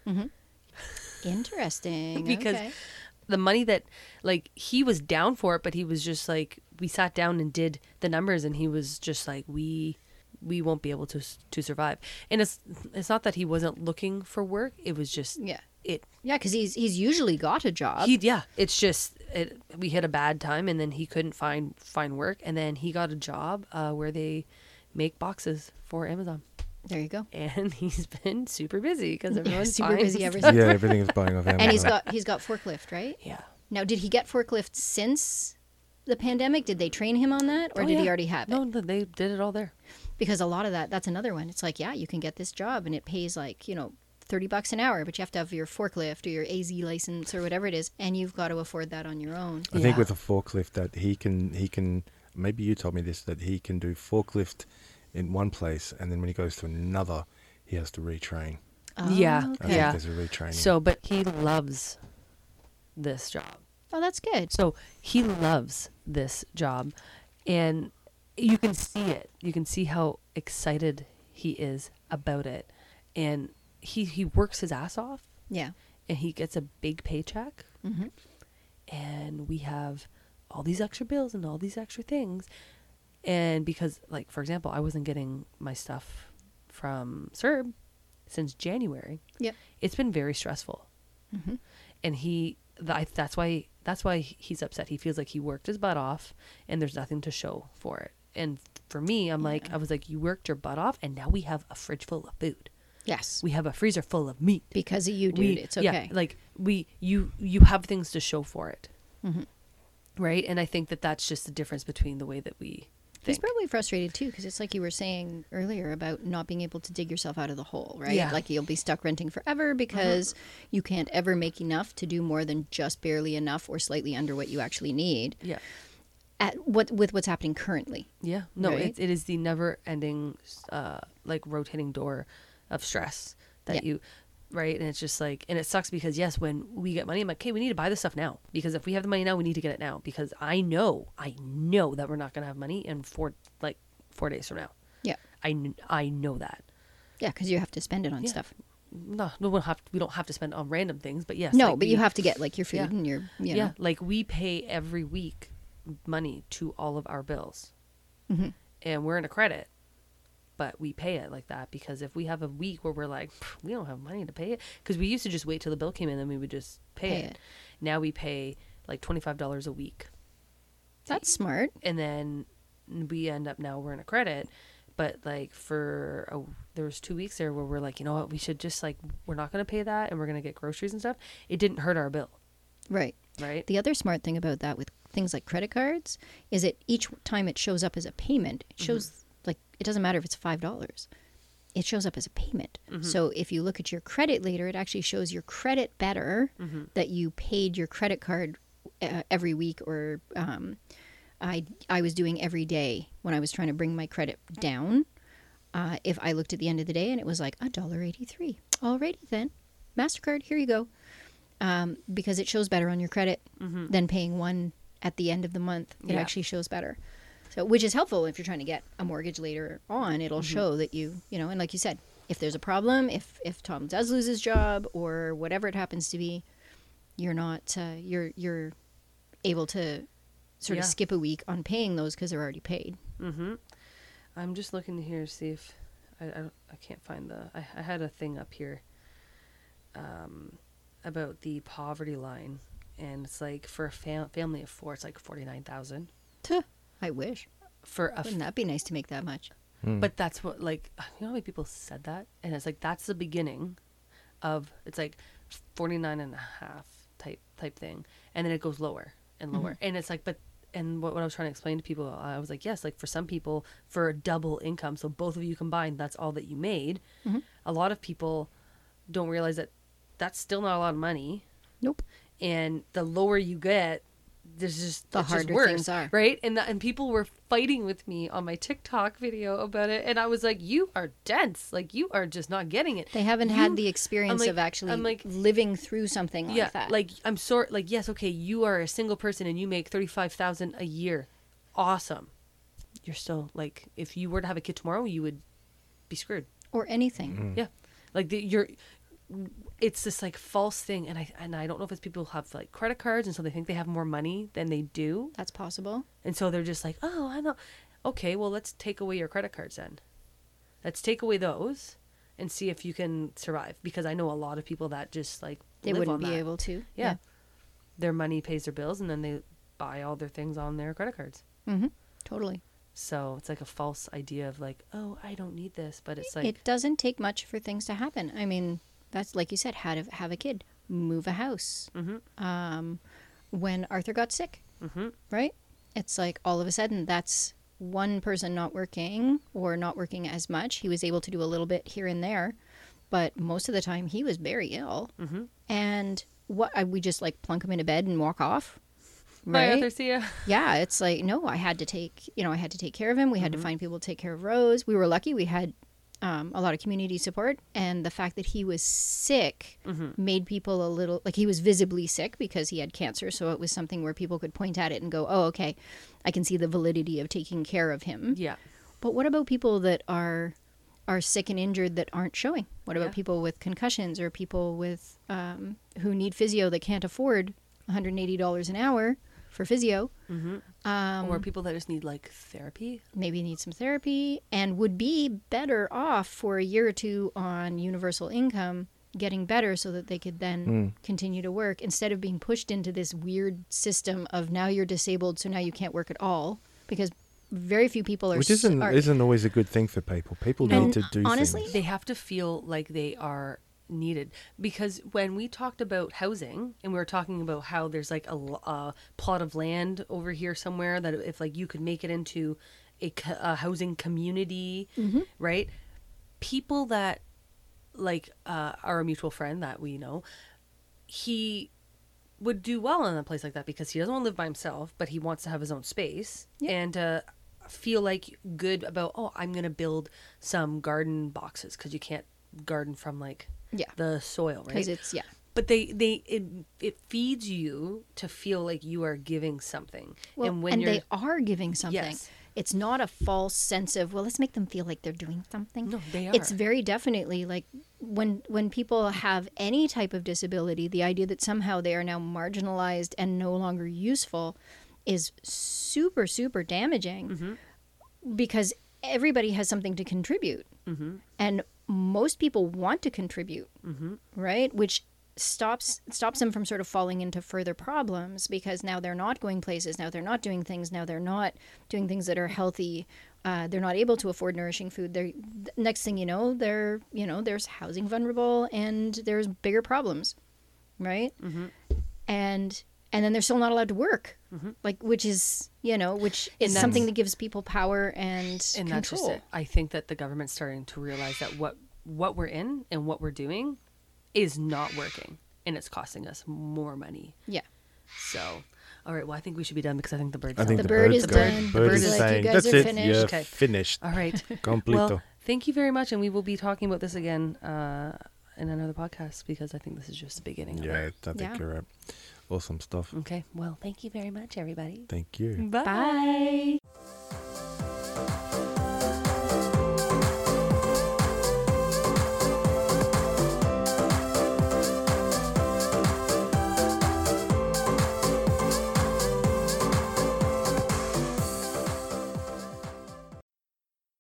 Speaker 3: Interesting.
Speaker 2: Because
Speaker 3: okay.
Speaker 2: the money that, like, he was down for it, but he was just like, we sat down and did the numbers, and he was just like, we we won't be able to to survive. And it's it's not that he wasn't looking for work. It was just
Speaker 3: Yeah.
Speaker 2: it.
Speaker 3: Yeah, because he's he's usually got a job.
Speaker 2: He yeah. It's just it, we hit a bad time, and then he couldn't find find work, and then he got a job uh, where they make boxes for Amazon,
Speaker 3: there you go.
Speaker 2: and he's been super busy because everyone's
Speaker 3: super
Speaker 2: buying
Speaker 3: busy ever
Speaker 2: stuff.
Speaker 3: since.
Speaker 4: Yeah, everything is buying off Amazon.
Speaker 3: And he's got he's got forklift, right?
Speaker 2: Yeah.
Speaker 3: Now, did he get forklift since the pandemic? Did they train him on that, or
Speaker 2: Oh,
Speaker 3: did he
Speaker 2: yeah.
Speaker 3: already have it?
Speaker 2: No, no, they did it all there.
Speaker 3: Because a lot of that, that's another one. It's like, yeah, you can get this job, and it pays like, you know, thirty bucks an hour, but you have to have your forklift or your A Z license or whatever it is, and you've got to afford that on your own.
Speaker 4: I think
Speaker 2: Yeah.
Speaker 4: with a forklift that he can he can maybe you told me this that he can do forklift in one place, and then when he goes to another, he has to retrain.
Speaker 3: Oh,
Speaker 2: Yeah.
Speaker 4: I
Speaker 3: okay.
Speaker 4: think
Speaker 2: Yeah.
Speaker 4: there's a retraining.
Speaker 2: So, but he loves this job.
Speaker 3: Oh, that's good.
Speaker 2: So he loves this job, and you can see it. You can see how excited he is about it, and he he works his ass off,
Speaker 3: Yeah.
Speaker 2: and he gets a big paycheck,
Speaker 3: Mm-hmm.
Speaker 2: and we have all these extra bills and all these extra things, and because, like, for example, I wasn't getting my stuff from C E R B since January.
Speaker 3: Yep.
Speaker 2: It's been very stressful.
Speaker 3: Mm-hmm.
Speaker 2: And he th- that's why that's why he's upset. He feels like he worked his butt off, and there's nothing to show for it. And for me, I'm like,
Speaker 3: Yeah.
Speaker 2: I was like, you worked your butt off, and now we have a fridge full of food.
Speaker 3: Yes.
Speaker 2: We have a freezer full of meat.
Speaker 3: Because of you, dude.
Speaker 2: We,
Speaker 3: it's okay.
Speaker 2: Yeah, like we you you have things to show for it,
Speaker 3: Mhm.
Speaker 2: right? And I think that that's just the difference between the way that we
Speaker 3: He's
Speaker 2: think.
Speaker 3: probably frustrated too, because it's like you were saying earlier about not being able to dig yourself out of the hole, right?
Speaker 2: Yeah.
Speaker 3: Like you'll be stuck renting forever because you can't ever make enough to do more than just barely enough or slightly under what you actually need.
Speaker 2: Yeah.
Speaker 3: At what with what's happening currently.
Speaker 2: Yeah, no,
Speaker 3: Right?
Speaker 2: it, it is the never-ending, uh, like rotating door of stress that
Speaker 3: Yeah.
Speaker 2: you, right? And it's just like, and it sucks because yes, when we get money, I'm like, okay, we need to buy this stuff now because if we have the money now, we need to get it now because I know, I know that we're not gonna have money in four, like four days from now.
Speaker 3: Yeah.
Speaker 2: I, kn- I know that.
Speaker 3: Yeah, because you have to spend it on
Speaker 2: Yeah.
Speaker 3: stuff.
Speaker 2: No, we don't have, we don't have to spend on random things, but yes.
Speaker 3: No,
Speaker 2: like,
Speaker 3: but
Speaker 2: we-
Speaker 3: you have to get like your food
Speaker 2: Yeah.
Speaker 3: and your, you
Speaker 2: yeah,
Speaker 3: know.
Speaker 2: like we pay every week money to all of our bills,
Speaker 3: Mhm.
Speaker 2: and we're in a credit, but we pay it like that because if we have a week where we're like, "Pff, we don't have money to pay it, because we used to just wait till the bill came in and then we would just pay,
Speaker 3: Pay
Speaker 2: it.
Speaker 3: it.
Speaker 2: Now we pay like twenty-five dollars a week,
Speaker 3: That's smart.
Speaker 2: and then we end up now we're in a credit. But like for a, there was two weeks there where we're like, you know what, we should just like, we're not going to pay that and we're going to get groceries and stuff. It didn't hurt our bill,
Speaker 3: Right.
Speaker 2: right?
Speaker 3: The other smart thing about that with things like credit cards is that each time it shows up as a payment, it shows like it doesn't matter if it's five dollars. It shows up as a payment. So if you look at your credit later, it actually shows your credit better that you paid your credit card uh, every week, or um, I I was doing every day when I was trying to bring my credit down. Uh, if I looked at the end of the day and it was like a dollar eighty three, alrighty then, MasterCard, here you go. Um, because it shows better on your credit than paying one at the end of the month. It
Speaker 2: Yeah.
Speaker 3: actually shows better. So, which is helpful if you're trying to get a mortgage later on. It'll show that you, you know, and like you said, if there's a problem, if if Tom does lose his job or whatever it happens to be, you're not, uh, you're you're able to sort
Speaker 2: Yeah.
Speaker 3: of skip a week on paying those because they're already paid.
Speaker 2: Mm-hmm. I'm just looking here to see if I I, don't, I can't find the I, I had a thing up here um about the poverty line, and it's like for a fam- family of four it's like forty-nine thousand
Speaker 3: Tuh, I wish.
Speaker 2: for a f-
Speaker 3: Wouldn't that be nice to make that much?
Speaker 4: Hmm.
Speaker 2: but that's what, like, you know how many people said that, and it's like that's the beginning of, it's like forty-nine and a half type type thing, and then it goes lower and lower, and it's like, but and what, what I was trying to explain to people, I was like, yes, like for some people, for double income, so both of you combined, that's all that you made.
Speaker 3: Mm-hmm.
Speaker 2: A lot of people don't realize that that's still not a lot of money.
Speaker 3: Nope.
Speaker 2: And the lower you get, there's just
Speaker 3: The
Speaker 2: it's just
Speaker 3: harder
Speaker 2: worse,
Speaker 3: things are.
Speaker 2: right? And the, and people were fighting with me on my TikTok video about it, and I was like, "You are dense. Like you are just not getting it.
Speaker 3: They haven't
Speaker 2: You-
Speaker 3: had the experience
Speaker 2: like-
Speaker 3: of actually
Speaker 2: I'm like-
Speaker 3: living through something like
Speaker 2: yeah,
Speaker 3: that.
Speaker 2: like I'm sorry. Like yes, okay, you are a single person and you make thirty five thousand a year. Awesome. You're still like, if you were to have a kid tomorrow, you would be screwed.
Speaker 3: or anything.
Speaker 2: Yeah, like the, you're. It's this like false thing, and I and I don't know if it's people who have like credit cards, and so they think they have more money than they do,
Speaker 3: That's possible.
Speaker 2: and so they're just like, oh, I know. Okay, well, let's take away your credit cards then. Let's take away those, and see if you can survive. Because I know a lot of people that just like
Speaker 3: They
Speaker 2: live
Speaker 3: wouldn't
Speaker 2: on
Speaker 3: be
Speaker 2: that.
Speaker 3: able to.
Speaker 2: Yeah. Their money pays their bills, and then they buy all their things on their credit cards.
Speaker 3: Mm-hmm. Totally.
Speaker 2: So it's like a false idea of like, oh, I don't need this, but it's like,
Speaker 3: It doesn't take much for things to happen. I mean, that's like you said, how to have a kid, move a house.
Speaker 2: mm-hmm,
Speaker 3: Um, when Arthur got sick,
Speaker 2: mm-hmm,
Speaker 3: right? It's like all of a sudden that's one person not working or not working as much. He was able to do a little bit here and there, but most of the time he was very ill.
Speaker 2: mm-hmm.
Speaker 3: And what I, we just like plunk him into bed and walk off.
Speaker 2: Bye,
Speaker 3: Right?
Speaker 2: Arthur, see ya.
Speaker 3: Yeah, it's like no, I had to take, you know, I had to take care of him. We had to find people to take care of Rose. We were lucky; we had um, a lot of community support, and the fact that he was sick
Speaker 2: Mm-hmm.
Speaker 3: made people a little like he was visibly sick because he had cancer. So it was something where people could point at it and go, "Oh, okay, I can see the validity of taking care of him."
Speaker 2: Yeah.
Speaker 3: But what about people that are are sick and injured that aren't showing? What about
Speaker 2: Yeah.
Speaker 3: people with concussions or people with um, who need physio that can't afford one hundred eighty dollars an hour for physio?
Speaker 2: Mm-hmm.
Speaker 3: Um,
Speaker 2: Or people that just need like therapy.
Speaker 3: maybe need some therapy and would be better off for a year or two on universal income, getting better so that they could then
Speaker 4: Mm.
Speaker 3: continue to work instead of being pushed into this weird system of now you're disabled, so now you can't work at all, because very few people are.
Speaker 4: Which isn't
Speaker 3: are,
Speaker 4: isn't always a good thing for people. People
Speaker 3: And
Speaker 4: need to do
Speaker 3: honestly,
Speaker 4: things.
Speaker 2: They have to feel like they are needed, because when we talked about housing and we were talking about how there's like a, l- a plot of land over here somewhere that if like you could make it into a, co- a housing community,
Speaker 3: Mhm.
Speaker 2: right? People that like uh, are a mutual friend that we know, he would do well in a place like that because he doesn't want to live by himself, but he wants to have his own space
Speaker 3: Yeah.
Speaker 2: and uh, feel like good about, oh, I'm going to build some garden boxes, because you can't garden from like
Speaker 3: Yeah.
Speaker 2: the soil, right?
Speaker 3: because it's yeah.
Speaker 2: But they, they it, it feeds you to feel like you are giving something.
Speaker 3: Well,
Speaker 2: and when
Speaker 3: and
Speaker 2: you're
Speaker 3: they are giving something.
Speaker 2: Yes.
Speaker 3: It's not a false sense of, well, let's make them feel like they're doing something.
Speaker 2: No, they are.
Speaker 3: It's very definitely like when when people have any type of disability, the idea that somehow they are now marginalized and no longer useful is super, super damaging,
Speaker 2: Mm-hmm.
Speaker 3: because everybody has something to contribute.
Speaker 2: Mm-hmm.
Speaker 3: And most people want to contribute,
Speaker 2: Mm-hmm.
Speaker 3: right? Which stops stops them from sort of falling into further problems, because now they're not going places, now they're not doing things, now they're not doing things that are healthy, uh, they're not able to afford nourishing food. They're th- next thing you know, they're you know there's housing vulnerable and there's bigger problems, right?
Speaker 2: Mm-hmm.
Speaker 3: And and then they're still not allowed to work,
Speaker 2: Mhm.
Speaker 3: like which is you know which is
Speaker 2: And that's-
Speaker 3: something that gives people power and,
Speaker 2: And that's just
Speaker 3: control.
Speaker 2: it. I think that the government's starting to realize that what what we're in and what we're doing is not working, and it's costing us more money.
Speaker 3: Yeah.
Speaker 2: So, all right. Well, I think we should be done because I think the bird's
Speaker 4: I think
Speaker 3: The
Speaker 4: the,
Speaker 3: bird
Speaker 4: bird's
Speaker 3: is
Speaker 4: going.
Speaker 3: done.
Speaker 4: The
Speaker 2: The
Speaker 4: bird
Speaker 2: bird
Speaker 4: is
Speaker 2: is
Speaker 3: like, you
Speaker 4: saying,
Speaker 3: guys
Speaker 4: that's
Speaker 3: are
Speaker 4: it.
Speaker 3: finished."
Speaker 4: You're
Speaker 2: Okay.
Speaker 4: finished.
Speaker 2: all right.
Speaker 4: Completo.
Speaker 2: Well, thank you very much, and we will be talking about this again uh, in another podcast, because I think this is just the beginning. Of
Speaker 4: yeah,
Speaker 2: it.
Speaker 4: I think
Speaker 3: Yeah.
Speaker 4: you're right. Awesome stuff.
Speaker 2: Okay. Well, thank you very much, everybody.
Speaker 4: Thank you.
Speaker 2: Bye.
Speaker 3: Bye.